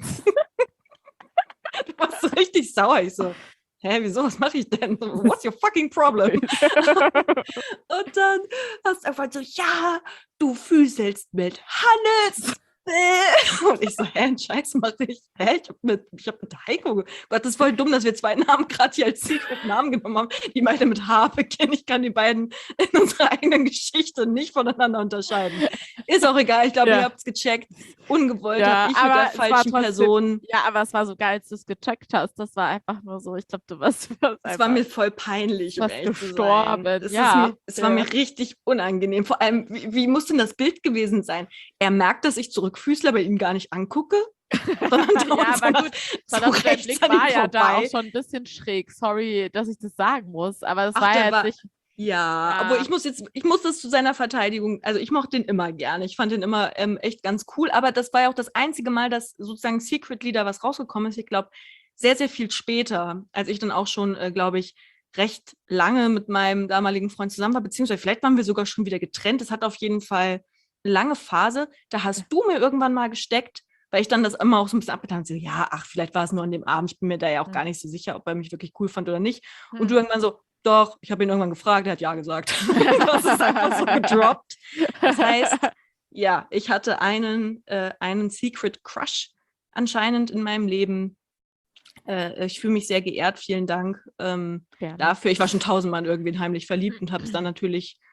A: Du warst so richtig sauer. Ich so, hä, wieso, was mache ich denn? What's your fucking problem? Und dann hast du einfach so, ja, du füßelst mit Hannes. Und ich so, hä, einen Scheiß mache ich. Hä, ich habe mit, ich hab mit Heiko. Gott, das ist voll dumm, dass wir zwei Namen gerade hier als Secret-Namen genommen haben, die beide mit H beginnen. Ich kann die beiden in unserer eigenen Geschichte nicht voneinander unterscheiden. Ist auch egal, ich glaube,
B: Ja.
A: ihr habt es gecheckt. Ungewollt
B: Ja,
A: habe ich mit
B: aber
A: der
B: es war
A: falschen
B: trotzdem-
A: Person.
B: Ja, aber es war so geil, als du es gecheckt hast. Das war einfach nur so, ich glaube, du warst, du warst
A: Es war mir voll peinlich, um
B: fast
A: ehrlich zu
B: gestorben,
A: sein. Es,
B: ja.
A: ist mir, es war
B: Ja.
A: mir richtig unangenehm. Vor allem, wie, wie muss denn das Bild gewesen sein? Er merkt, dass ich zurückfüßle, aber ihn gar nicht angucke. Sondern dauernd
B: Ja,
A: so
B: aber
A: nach-
B: gut,
A: so
B: Charlotte, dein
A: rechts
B: Blick
A: an ihm
B: war ja da
A: vorbei.
B: auch schon ein bisschen schräg. Sorry, dass ich das sagen muss, aber das
A: Ach,
B: war
A: der
B: ja jetzt
A: war-
B: nicht.
A: Ja,
B: Ja.
A: aber ich muss jetzt, ich muss das zu seiner Verteidigung, also ich mochte den immer gerne. Ich fand den immer ähm, echt ganz cool, aber das war ja auch das einzige Mal, dass sozusagen Secretly da was rausgekommen ist. Ich glaube, sehr, sehr viel später, als ich dann auch schon, äh, glaube ich, recht lange mit meinem damaligen Freund zusammen war, beziehungsweise vielleicht waren wir sogar schon wieder getrennt. Es hat auf jeden Fall eine lange Phase. Da hast du mir irgendwann mal gesteckt, weil ich dann das immer auch so ein bisschen abgetan habe. So, ja, ach, vielleicht war es nur an dem Abend. Ich bin mir da ja auch
B: Hm.
A: gar nicht so sicher, ob er mich wirklich cool fand oder nicht.
B: Hm.
A: Und du irgendwann so, doch, ich habe ihn irgendwann gefragt, er hat ja gesagt. Du hast es einfach so gedroppt. Das heißt, ja, ich hatte einen, äh, einen Secret Crush anscheinend in meinem Leben. Äh, ich fühle mich sehr geehrt, vielen Dank ähm,
B: Gerne.
A: dafür. Ich war schon tausendmal in irgendwen heimlich verliebt und habe es dann natürlich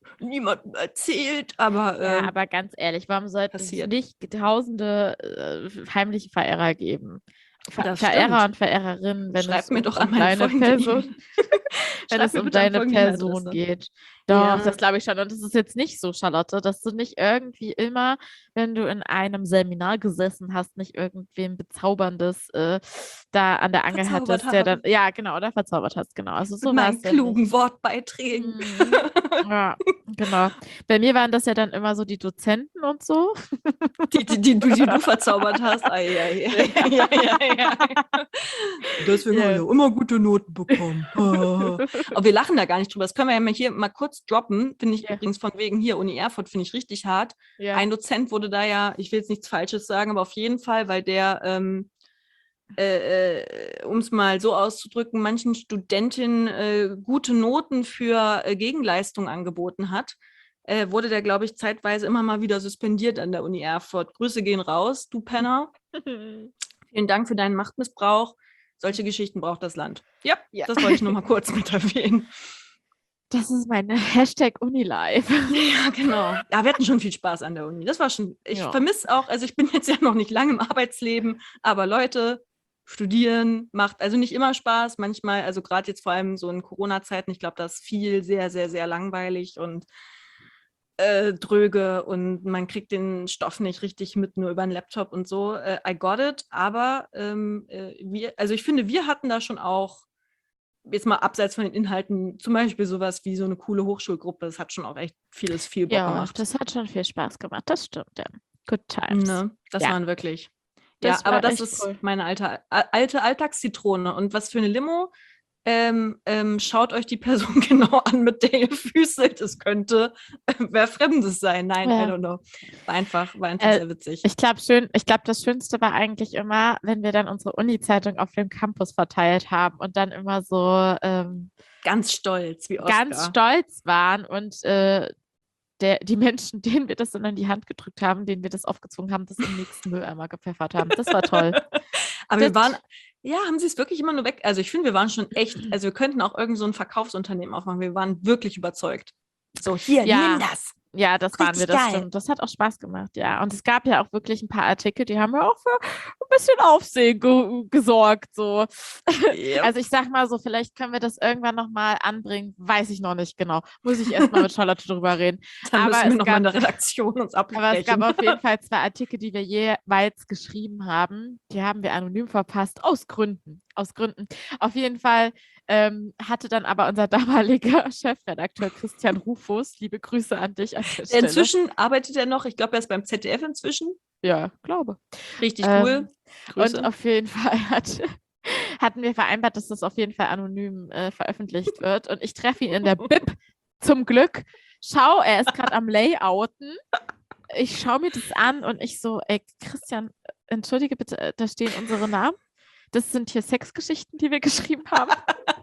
A: niemandem erzählt, aber,
B: Ja,
A: ähm,
B: aber ganz ehrlich, warum sollten es
A: passiert.
B: nicht tausende äh, heimliche Verehrer geben? Ver
A: Das
B: Verehrer
A: stimmt.
B: und Verehrerinnen, wenn es
A: Schreib mir
B: um,
A: doch an
B: um
A: meine
B: deine
A: folgende
B: Person,
A: E-Mail.
B: wenn
A: Schreib
B: es
A: mir
B: um
A: bitte an
B: deine
A: folgende
B: Person
A: E-Mail-Adresse.
B: geht. Doch,
A: Ja,
B: das glaube ich schon. Und es ist jetzt nicht so, Charlotte, dass du nicht irgendwie immer, wenn du in einem Seminar gesessen hast, nicht irgendwem Bezauberndes äh, da an der Angel
A: verzaubert
B: hattest, der dann,
A: habe
B: ja, genau, oder verzaubert hast, genau. Also
A: mit
B: so war es
A: meinen
B: ja nicht.
A: klugen Wortbeiträgen.
B: Mhm. Ja, genau. Bei mir waren das ja dann immer so die Dozenten und so.
A: Die, die, die, du, die du verzaubert hast. Ai, ai, ai, ai, ai, ai. Deswegen habe ich
B: Ja.
A: auch immer gute Noten bekommen. Aber wir lachen da gar nicht drüber. Das können wir ja mal hier mal kurz droppen. Finde ich
B: Ja.
A: übrigens von wegen hier, Uni Erfurt, finde ich richtig hart.
B: Ja.
A: Ein Dozent wurde da ja, ich will jetzt nichts Falsches sagen, aber auf jeden Fall, weil der, ähm, äh, äh, um es mal so auszudrücken, manchen Studentinnen äh, gute Noten für äh, Gegenleistung angeboten hat, äh, wurde der, glaube ich, zeitweise immer mal wieder suspendiert an der Uni Erfurt. Grüße gehen raus, du Penner. Vielen Dank für deinen Machtmissbrauch. Solche Geschichten braucht das Land. Ja,
B: Ja.
A: das wollte ich nur mal kurz mit erwähnen.
B: Das ist meine Hashtag Unilife.
A: Ja, genau. Ja, wir hatten schon viel Spaß an der Uni. Das war schon, ich
B: Ja.
A: vermisse auch, also ich bin jetzt ja noch nicht lange im Arbeitsleben, aber Leute, studieren macht also nicht immer Spaß, manchmal, also gerade jetzt vor allem so in Corona-Zeiten, ich glaube, das ist viel sehr, sehr, sehr langweilig und äh, dröge und man kriegt den Stoff nicht richtig mit, nur über einen Laptop und so. Äh, I got it, aber ähm, äh, wir, also ich finde, wir hatten da schon auch, jetzt mal abseits von den Inhalten, zum Beispiel sowas wie so eine coole Hochschulgruppe, das hat schon auch echt vieles, viel Bock
B: Ja,
A: gemacht.
B: das hat schon viel Spaß gemacht. Das stimmt, ja. Good times.
A: Ne? Das
B: Ja.
A: waren wirklich.
B: Das
A: Ja, aber
B: war
A: das
B: echt
A: ist
B: cool.
A: meine alte, alte Alltagszitrone. Und was für eine Limo? Ähm, ähm, schaut euch die Person genau an, mit der ihr füßelt. Es könnte äh, wer Fremdes sein. Nein, I
B: Ja.
A: don't know. War einfach, war einfach
B: Äh,
A: sehr witzig.
B: Ich glaube, schön, ich glaube, das Schönste war eigentlich immer, wenn wir dann unsere Uni-Zeitung auf dem Campus verteilt haben und dann immer so ähm,
A: Ganz stolz, wie Oscar.
B: ganz stolz waren und äh, der, die Menschen, denen wir das dann in die Hand gedrückt haben, denen wir das aufgezwungen haben, das im nächsten Mülleimer gepfeffert haben. Das war toll.
A: Aber
B: Das-
A: wir waren, ja, haben sie es wirklich immer nur weg. Also ich finde, wir waren schon echt, also wir könnten auch irgend so ein Verkaufsunternehmen aufmachen. Wir waren wirklich überzeugt. So, hier,
B: Ja.
A: nimm das.
B: Ja, das waren wir,
A: Richtig
B: das
A: geil.
B: stimmt. Das hat auch Spaß gemacht, ja. Und es gab ja auch wirklich ein paar Artikel, die haben ja auch für ein bisschen Aufsehen ge gesorgt. So.
A: Yep.
B: Also ich sag mal so, vielleicht können wir das irgendwann nochmal anbringen. Weiß ich noch nicht genau. Muss ich erstmal mit Charlotte drüber reden.
A: Dann
B: aber
A: müssen wir
B: es
A: nochmal in
B: gab-
A: der Redaktion uns
B: Aber es
A: abbrechen.
B: gab auf jeden Fall zwei Artikel, die wir jeweils geschrieben haben. Die haben wir anonym verpasst, aus Gründen. Aus Gründen. Auf jeden Fall ähm, hatte dann aber unser damaliger Chefredakteur Christian Rufus, liebe Grüße an dich an der Stelle.
A: Inzwischen arbeitet er noch, ich glaube, er ist beim Z D F inzwischen.
B: Ja, glaube.
A: Richtig
B: Ähm,
A: cool. Grüße.
B: Und auf jeden Fall hat, hatten wir vereinbart, dass das auf jeden Fall anonym äh, veröffentlicht wird. Und ich treffe ihn in der B I P zum Glück. Schau, er ist gerade am Layouten. Ich schaue mir das an und ich so, ey, Christian, entschuldige bitte, äh, da stehen unsere Namen. Das sind hier Sexgeschichten, die wir geschrieben haben.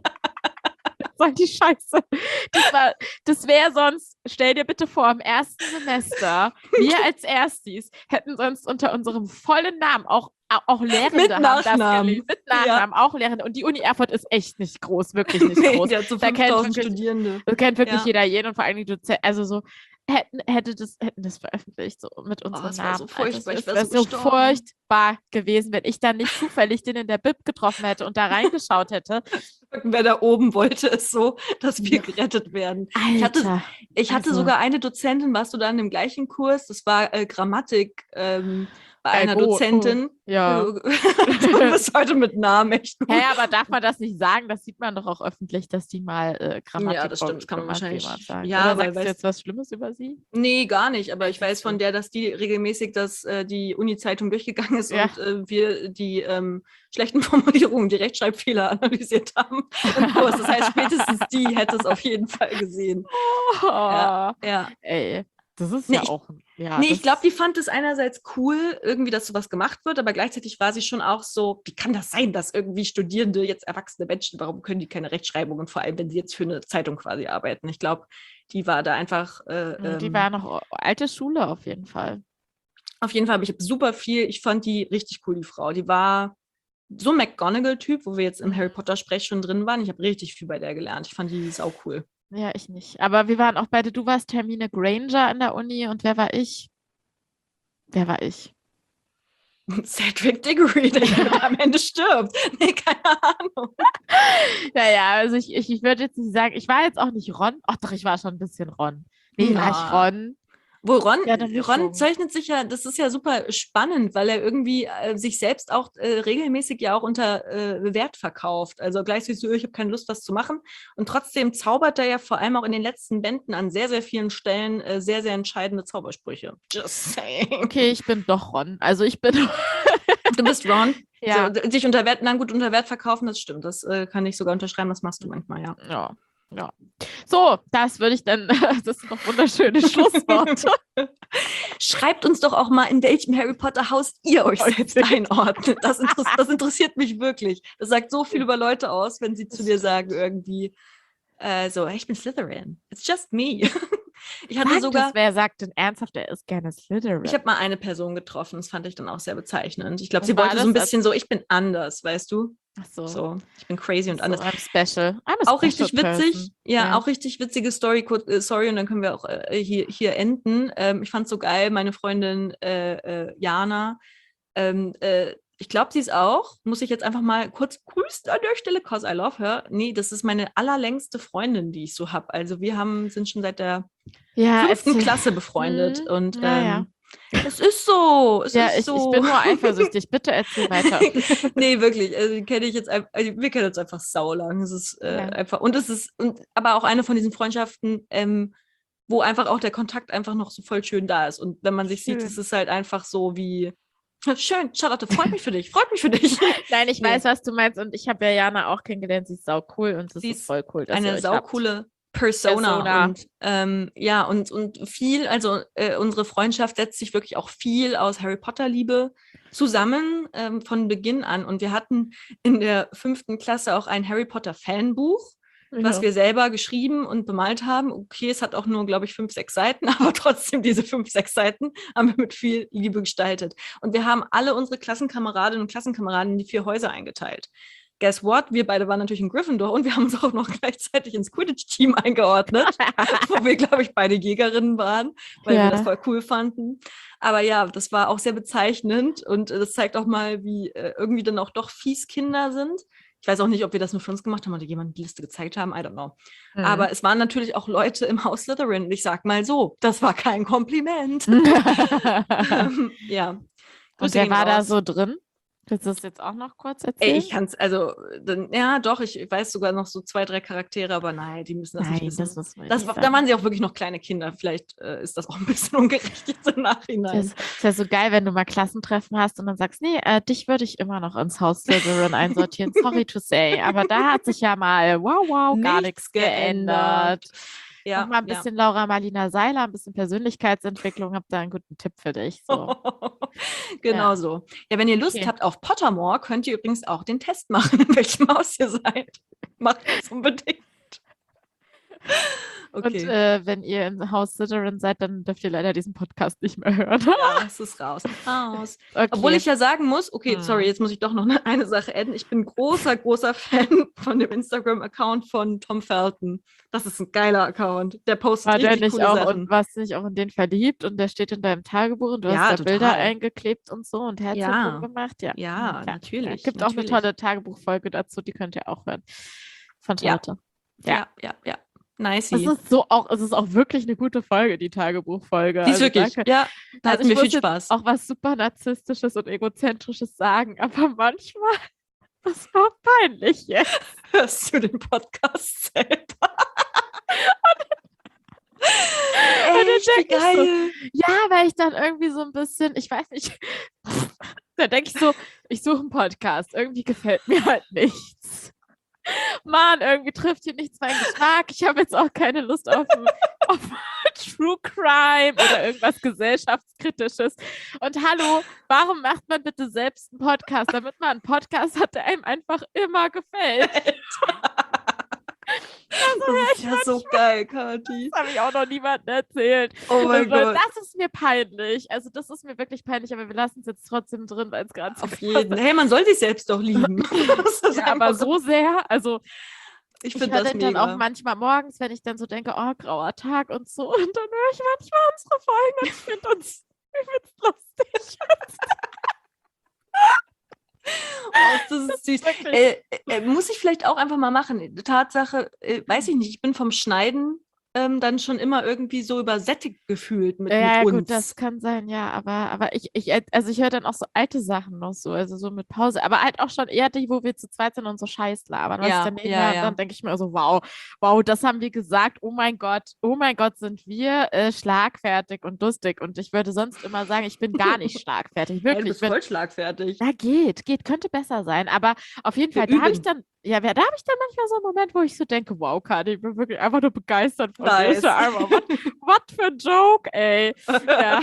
B: Was soll die Scheiße? Das, war- das wäre sonst, stell dir bitte vor, im ersten Semester, wir als Erstis hätten sonst unter unserem vollen Namen auch, auch Lehrende
A: Mit
B: haben das
A: Nachnamen.
B: gelesen. Mit Nachnamen, auch Lehrende. Und die Uni Erfurt ist echt nicht groß, wirklich nicht
A: Nee,
B: groß.
A: der hat so
B: Da kennt
A: fünftausend
B: wirklich-
A: Studierende.
B: Das kennt wirklich
A: Ja.
B: jeder jeden und vor allem die Dozenten, also so, hätten, hätte das, hätten das veröffentlicht, so mit
A: Oh,
B: unseren
A: es wär
B: Namen.
A: so furchtbar,
B: Alter,
A: ich
B: das
A: wär
B: wär
A: so
B: so
A: gestorben.
B: furchtbar gewesen, wenn ich dann nicht zufällig den in der B I P getroffen hätte und da reingeschaut hätte.
A: Wer da oben wollte es so, dass wir
B: Ja.
A: gerettet werden.
B: Alter,
A: Ich hatte, ich hatte
B: also-
A: sogar eine Dozentin, warst du da in dem gleichen Kurs? Das war äh, Grammatik ähm, bei
B: Äh,
A: einer
B: Go-
A: Dozentin.
B: oh, ja.
A: Du bist heute mit Namen echt gut.
B: Hä, aber darf man das nicht sagen? Das sieht man doch auch öffentlich, dass die mal äh, Grammatik
A: Ja, das stimmt, das kann man
B: gemacht
A: wahrscheinlich-
B: jemand sagen.
A: ja,
B: Oder
A: weil
B: sagst du
A: weiß-
B: jetzt was Schlimmes über sie?
A: Nee, gar nicht. Aber ich
B: Ja,
A: weiß von
B: so.
A: der, dass die regelmäßig das, äh, die Uni-Zeitung durchgegangen ist
B: Ja.
A: und äh, wir die ähm, schlechten Formulierungen, die Rechtschreibfehler analysiert haben im Kurs. Das heißt, spätestens die hätte es auf jeden Fall gesehen.
B: Oh,
A: Ja. Ja.
B: Ey, das ist
A: Nee,
B: ja
A: ich-
B: auch. Ja,
A: Nee,
B: das,
A: ich glaube, die fand es einerseits cool, irgendwie, dass sowas gemacht wird, aber gleichzeitig war sie schon auch so, wie kann das sein, dass irgendwie Studierende, jetzt erwachsene Menschen, warum können die keine Rechtschreibung und vor allem, wenn sie jetzt für eine Zeitung quasi arbeiten. Ich glaube, die war da einfach äh,
B: die
A: ähm,
B: war noch alte Schule auf jeden Fall.
A: auf jeden Fall, aber ich habe super viel, ich fand die richtig cool, die Frau. Die war so ein McGonagall-Typ, wo wir jetzt im Harry Potter-Sprech schon drin waren. Ich habe richtig viel bei der gelernt. Ich fand die sau cool.
B: Ja, ich nicht. Aber wir waren auch beide, du warst Hermine Granger in der Uni und wer war ich? Wer war ich?
A: Cedric Diggory, der ja. am Ende stirbt. Nee, keine Ahnung.
B: Naja, also ich, ich, ich würde jetzt nicht sagen, ich war jetzt auch nicht Ron. Ach doch, ich war schon ein bisschen Ron. Nee,
A: Na.
B: war ich Ron?
A: Wo Ron,
B: Ja,
A: Ron zeichnet sich ja, das ist ja super spannend, weil er irgendwie äh, sich selbst auch äh, regelmäßig ja auch unter äh, Wert verkauft. Also gleichzeitig so, ich habe keine Lust, was zu machen. Und trotzdem zaubert er ja vor allem auch in den letzten Bänden an sehr, sehr vielen Stellen äh, sehr, sehr entscheidende Zaubersprüche. Just saying.
B: Okay, ich bin doch Ron. Also ich bin...
A: Du bist Ron?
B: Ja.
A: So, sich unter Wert, na gut, unter Wert verkaufen, das stimmt. Das äh, kann ich sogar unterschreiben, das machst du manchmal, ja.
B: Ja. Ja. So, das würde ich dann, das sind noch wunderschöne Schlussworte.
A: Schreibt uns doch auch mal, in welchem Harry Potter Haus ihr euch selbst einordnet. Das, interess das interessiert mich wirklich. Das sagt so viel über Leute aus, wenn sie zu dir sagen irgendwie, äh, so, ich bin Slytherin. It's just me. Ich hatte
B: Sag
A: sogar,
B: das, wer sagt denn ernsthaft, er ist gerne Slytherin?
A: Ich habe mal eine Person getroffen, das fand ich dann auch sehr bezeichnend. Ich glaube,
B: Was
A: sie
B: war
A: wollte
B: das?
A: so ein bisschen so, ich bin anders, weißt du?
B: Ach so.
A: So, ich bin crazy und anders.
B: So, I'm special. I'm a
A: Auch richtig
B: special
A: witzig,
B: person.
A: ja,
B: Ja.
A: auch richtig witzige Story, äh, sorry, und dann können wir auch äh, hier, hier enden. Ähm, ich fand es so geil, meine Freundin äh, äh, Jana, ähm, äh, ich glaube, sie ist auch, muss ich jetzt einfach mal kurz grüßen an der Stelle, cause I love her. Nee, das ist meine allerlängste Freundin, die ich so habe. Also wir haben, sind schon seit der
B: Ja,
A: fünften
B: erzähl.
A: Klasse befreundet.
B: Hm,
A: und
B: ja,
A: ähm,
B: ja.
A: es ist so, es
B: Ja,
A: ist
B: ich,
A: so.
B: ich bin nur eifersüchtig. Bitte erzähl weiter.
A: Nee, wirklich. Also, die kenne ich jetzt einfach, also, wir kennen uns einfach saulang. Es ist äh,
B: Ja.
A: einfach, und es ist, und, aber auch eine von diesen Freundschaften, ähm, wo einfach auch der Kontakt einfach noch so voll schön da ist. Und wenn man sich
B: Schön.
A: sieht, es ist halt einfach so wie, schön, Charlotte, freut mich für dich, freut mich für dich.
B: Nein, ich
A: Nee.
B: weiß, was du meinst und ich habe ja Jana auch kennengelernt. Sie ist sau cool und es
A: Sie
B: ist
A: ist
B: voll cool, dass ihr
A: Eine
B: euch habt.
A: saucoole Persona.
B: Persona.
A: Und ähm, ja, und, und viel, also äh, unsere Freundschaft setzt sich wirklich auch viel aus Harry Potter-Liebe zusammen ähm, von Beginn an. Und wir hatten in der fünften Klasse auch ein Harry Potter-Fanbuch, was
B: Ja.
A: wir selber geschrieben und bemalt haben. Okay, es hat auch nur, glaube ich, fünf, sechs Seiten, aber trotzdem diese fünf, sechs Seiten haben wir mit viel Liebe gestaltet. Und wir haben alle unsere Klassenkameradinnen und Klassenkameraden in die vier Häuser eingeteilt. Guess what? Wir beide waren natürlich in Gryffindor und wir haben uns auch noch gleichzeitig ins Quidditch-Team eingeordnet, wo wir, glaube ich, beide Jägerinnen waren, weil
B: Ja.
A: wir das voll cool fanden. Aber ja, das war auch sehr bezeichnend und äh, das zeigt auch mal, wie äh, irgendwie dann auch doch fies Kinder sind. Ich weiß auch nicht, ob wir das nur für uns gemacht haben oder jemand die Liste gezeigt haben, I don't know.
B: Mhm.
A: Aber es waren natürlich auch Leute im Haus Slytherin. Und ich sag mal so, das war kein Kompliment. Ähm, ja.
B: Und
A: Grüße
B: wer
A: gehen
B: war da
A: raus.
B: so drin? Willst du das jetzt auch noch kurz
A: Ey,
B: erzählen?
A: ich kann es, also, dann, ja, doch, ich weiß sogar noch so zwei, drei Charaktere, aber nein, die müssen das nicht
B: Nein,
A: wissen.
B: das muss man
A: Das,
B: nicht
A: war-
B: sagen.
A: da waren sie auch wirklich noch kleine Kinder. Vielleicht äh, ist das auch ein bisschen ungerecht jetzt im Nachhinein.
B: Das ist ja so geil, wenn du mal Klassentreffen hast und dann sagst, nee, äh, dich würde ich immer noch ins Haus Slytherin einsortieren. Sorry to say. Aber da hat sich ja mal, wow, wow, gar nichts geändert.
A: Ja,
B: Mach mal ein bisschen Laura Marlina Seiler, ein bisschen Persönlichkeitsentwicklung, hab da einen guten Tipp für dich. So.
A: genau
B: Ja.
A: so. Ja, wenn ihr Lust
B: Okay.
A: habt auf Pottermore, könnt ihr übrigens auch den Test machen, in welchem Haus ihr seid. Macht das unbedingt.
B: Und
A: Okay.
B: äh, wenn ihr im Haus Slytherin seid, dann dürft ihr leider diesen Podcast nicht mehr hören.
A: Ja, es ist raus. Raus.
B: Okay.
A: Obwohl ich ja sagen muss, okay,
B: Hm.
A: sorry, jetzt muss ich doch noch eine, eine Sache adden. Ich bin großer, großer Fan von dem Instagram-Account von Tom Felton. Das ist ein geiler Account. Der postet
B: War der
A: richtig
B: nicht
A: coole
B: auch
A: Sachen.
B: und warst du nicht auch in den verliebt und der steht in deinem Tagebuch und du
A: Ja,
B: hast da Bilder
A: total.
B: eingeklebt und so und Herzchen
A: Ja.
B: drum gemacht? Ja,
A: Ja,
B: Hm, klar.
A: natürlich,
B: Ja, gibt auch
A: natürlich.
B: eine tolle Tagebuchfolge dazu, die könnt ihr auch hören. Von
A: Ja.
B: Charlotte. Ja.
A: Ja, ja, ja. Nice.
B: Es ist so auch, es ist auch wirklich eine gute Folge, die Tagebuchfolge.
A: Die ist
B: Also
A: wirklich,
B: danke.
A: ja, da
B: Also
A: hatten
B: ich
A: wir
B: muss
A: viel
B: jetzt
A: Spaß.
B: auch was super Narzisstisches und Egozentrisches sagen, aber manchmal, das war peinlich jetzt.
A: Hörst du den Podcast selber?
B: dann
A: Echt, wie
B: denk ich so,
A: geil.
B: Ja, weil ich dann irgendwie so ein bisschen, ich weiß nicht, da denke ich so, ich suche einen Podcast, irgendwie gefällt mir halt nichts. Mann, irgendwie trifft hier nichts meinen Geschmack. Ich habe jetzt auch keine Lust auf, auf True Crime oder irgendwas gesellschaftskritisches. Und hallo, warum macht man bitte selbst einen Podcast, damit man einen Podcast hat, der einem einfach immer gefällt?
A: Das ist ja so geil, Kathi.
B: Das habe ich auch noch niemandem erzählt.
A: Oh mein
B: Also,
A: Gott.
B: das ist mir peinlich. Also das ist mir wirklich peinlich, aber wir lassen es jetzt trotzdem drin, weil es gerade so
A: Auf jeden. Hey, man soll sich selbst doch lieben. Das ist
B: Ja, aber
A: einfach-
B: so sehr, also
A: Ich
B: Ich
A: finde
B: höre
A: das
B: den dann auch
A: mega.
B: manchmal morgens, wenn ich dann so denke, oh, grauer Tag und so. Und dann höre ich manchmal unsere Folgen und ich finde uns übelst lustig.
A: Oh, das ist süß.
B: Wirklich.
A: Äh, äh, muss ich vielleicht auch einfach mal machen. Tatsache, äh, weiß ich nicht, ich bin vom Schneiden ähm, dann schon immer irgendwie so übersättigt gefühlt mit,
B: Ja,
A: mit
B: ja, gut,
A: uns.
B: das kann sein, ja, aber, aber ich, ich, also ich höre dann auch so alte Sachen noch so, also so mit Pause, aber halt auch schon eher die, wo wir zu zweit sind und so Scheiß labern, was ich dann
A: Ja, ja,
B: nebenher, und dann
A: ja.
B: denke ich mir so, wow, wow, das haben wir gesagt, oh mein Gott, oh mein Gott, sind wir äh, schlagfertig und lustig und ich würde sonst immer sagen, ich bin gar nicht schlagfertig,
A: Hey, du
B: wirklich,
A: bist
B: ich bin,
A: voll schlagfertig.
B: ja, geht, geht, könnte besser sein, aber auf jeden
A: Wir
B: Fall, da habe ich
A: üben.
B: dann, ja, da habe ich dann manchmal so einen Moment, wo ich so denke, wow, Kati, ich bin wirklich einfach nur begeistert von dir. Ich
A: Nice.
B: so einmal, what, what für ein Joke, ey. Ja.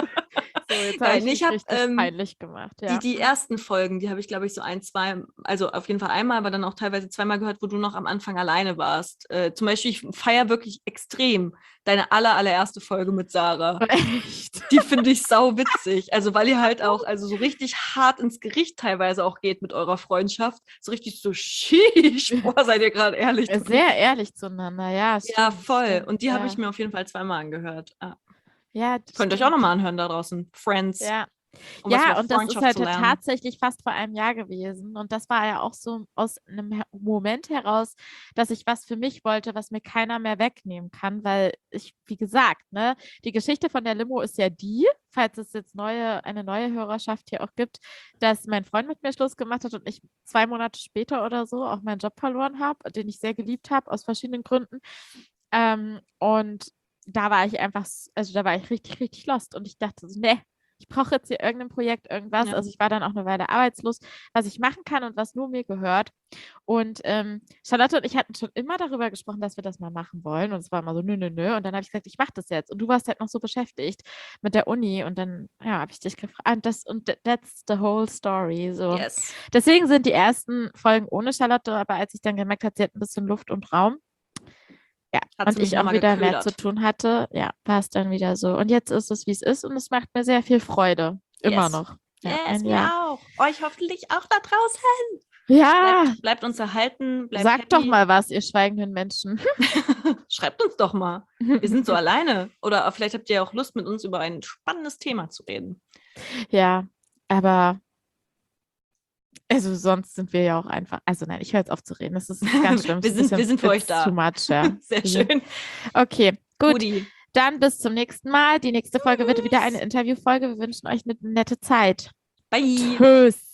B: So, jetzt habe
A: Nein,
B: ich
A: ich
B: mich
A: habe
B: richtig
A: ähm,
B: peinlich gemacht,
A: die,
B: ja.
A: die ersten Folgen, die habe ich, glaube ich, so ein, zwei, also auf jeden Fall einmal, aber dann auch teilweise zweimal gehört, wo du noch am Anfang alleine warst. Äh, zum Beispiel, ich feiere wirklich extrem deine aller, allererste Folge mit Sarah.
B: Echt?
A: Die finde ich sau witzig. Also, weil ihr halt auch, also so richtig hart ins Gericht teilweise auch geht mit eurer Freundschaft. So richtig so, sheesh, boah, seid ihr gerade ehrlich.
B: Sehr ehrlich zueinander, ja,
A: Ja,
B: stimmt,
A: voll.
B: stimmt,
A: Und die habe ich
B: ja.
A: mir auf jeden Fall zweimal angehört. Ah.
B: Ja, das
A: Könnt ihr euch auch
B: stimmt.
A: nochmal anhören da draußen. Friends.
B: Ja.
A: Um was über
B: Ja, und das ist
A: Freundschaft
B: halt
A: zu lernen.
B: tatsächlich fast vor einem Jahr gewesen. Und das war ja auch so aus einem Her- Moment heraus, dass ich was für mich wollte, was mir keiner mehr wegnehmen kann, weil ich, wie gesagt, ne, die Geschichte von der Limo ist ja die, falls es jetzt neue, eine neue Hörerschaft hier auch gibt, dass mein Freund mit mir Schluss gemacht hat und ich zwei Monate später oder so auch meinen Job verloren habe, den ich sehr geliebt habe, aus verschiedenen Gründen. Ähm, und da war ich einfach, s- also da war ich richtig, richtig lost. Und ich dachte so, ne, ich brauche jetzt hier irgendein Projekt, irgendwas.
A: Ja.
B: Also ich war dann auch eine Weile arbeitslos, was ich machen kann und was nur mir gehört. Und ähm, Charlotte und ich hatten schon immer darüber gesprochen, dass wir das mal machen wollen. Und es war immer so, nö, nö, nö. Und dann habe ich gesagt, ich mache das jetzt. Und du warst halt noch so beschäftigt mit der Uni. Und dann, ja, habe ich dich gefragt. Und das, und th- that's the whole story. So.
A: Yes.
B: Deswegen sind die ersten Folgen ohne Charlotte, aber als ich dann gemerkt habe, sie hat ein bisschen Luft und Raum, ja,
A: Hat
B: und
A: sie mich
B: ich auch
A: nochmal
B: wieder mehr zu
A: geködert.
B: tun hatte, ja, war es dann wieder so. Und jetzt ist es, wie es ist, und es macht mir sehr viel Freude. Immer
A: Yes.
B: noch. Ja,
A: Yes,
B: ein
A: mir
B: Jahr.
A: auch. Euch hoffentlich auch da draußen.
B: Ja,
A: Bleibt, bleibt uns erhalten, bleibt
B: sagt doch
A: happy.
B: mal was, ihr schweigenden Menschen.
A: Schreibt uns doch mal. Wir sind so alleine. Oder vielleicht habt ihr auch Lust, mit uns über ein spannendes Thema zu reden.
B: Ja, aber also sonst sind wir ja auch einfach. Also nein, ich höre jetzt auf zu reden. Das ist ganz schlimm.
A: Wir
B: Das ist
A: sind,
B: ein
A: wir sind für euch
B: it's
A: da.
B: too much, ja.
A: Sehr
B: Wir sind-
A: schön.
B: Okay, gut.
A: Gudi.
B: Dann bis zum nächsten Mal. Die nächste Folge wird wieder eine Interviewfolge. Wir wünschen euch eine nette Zeit.
A: Bye.
B: Tschüss.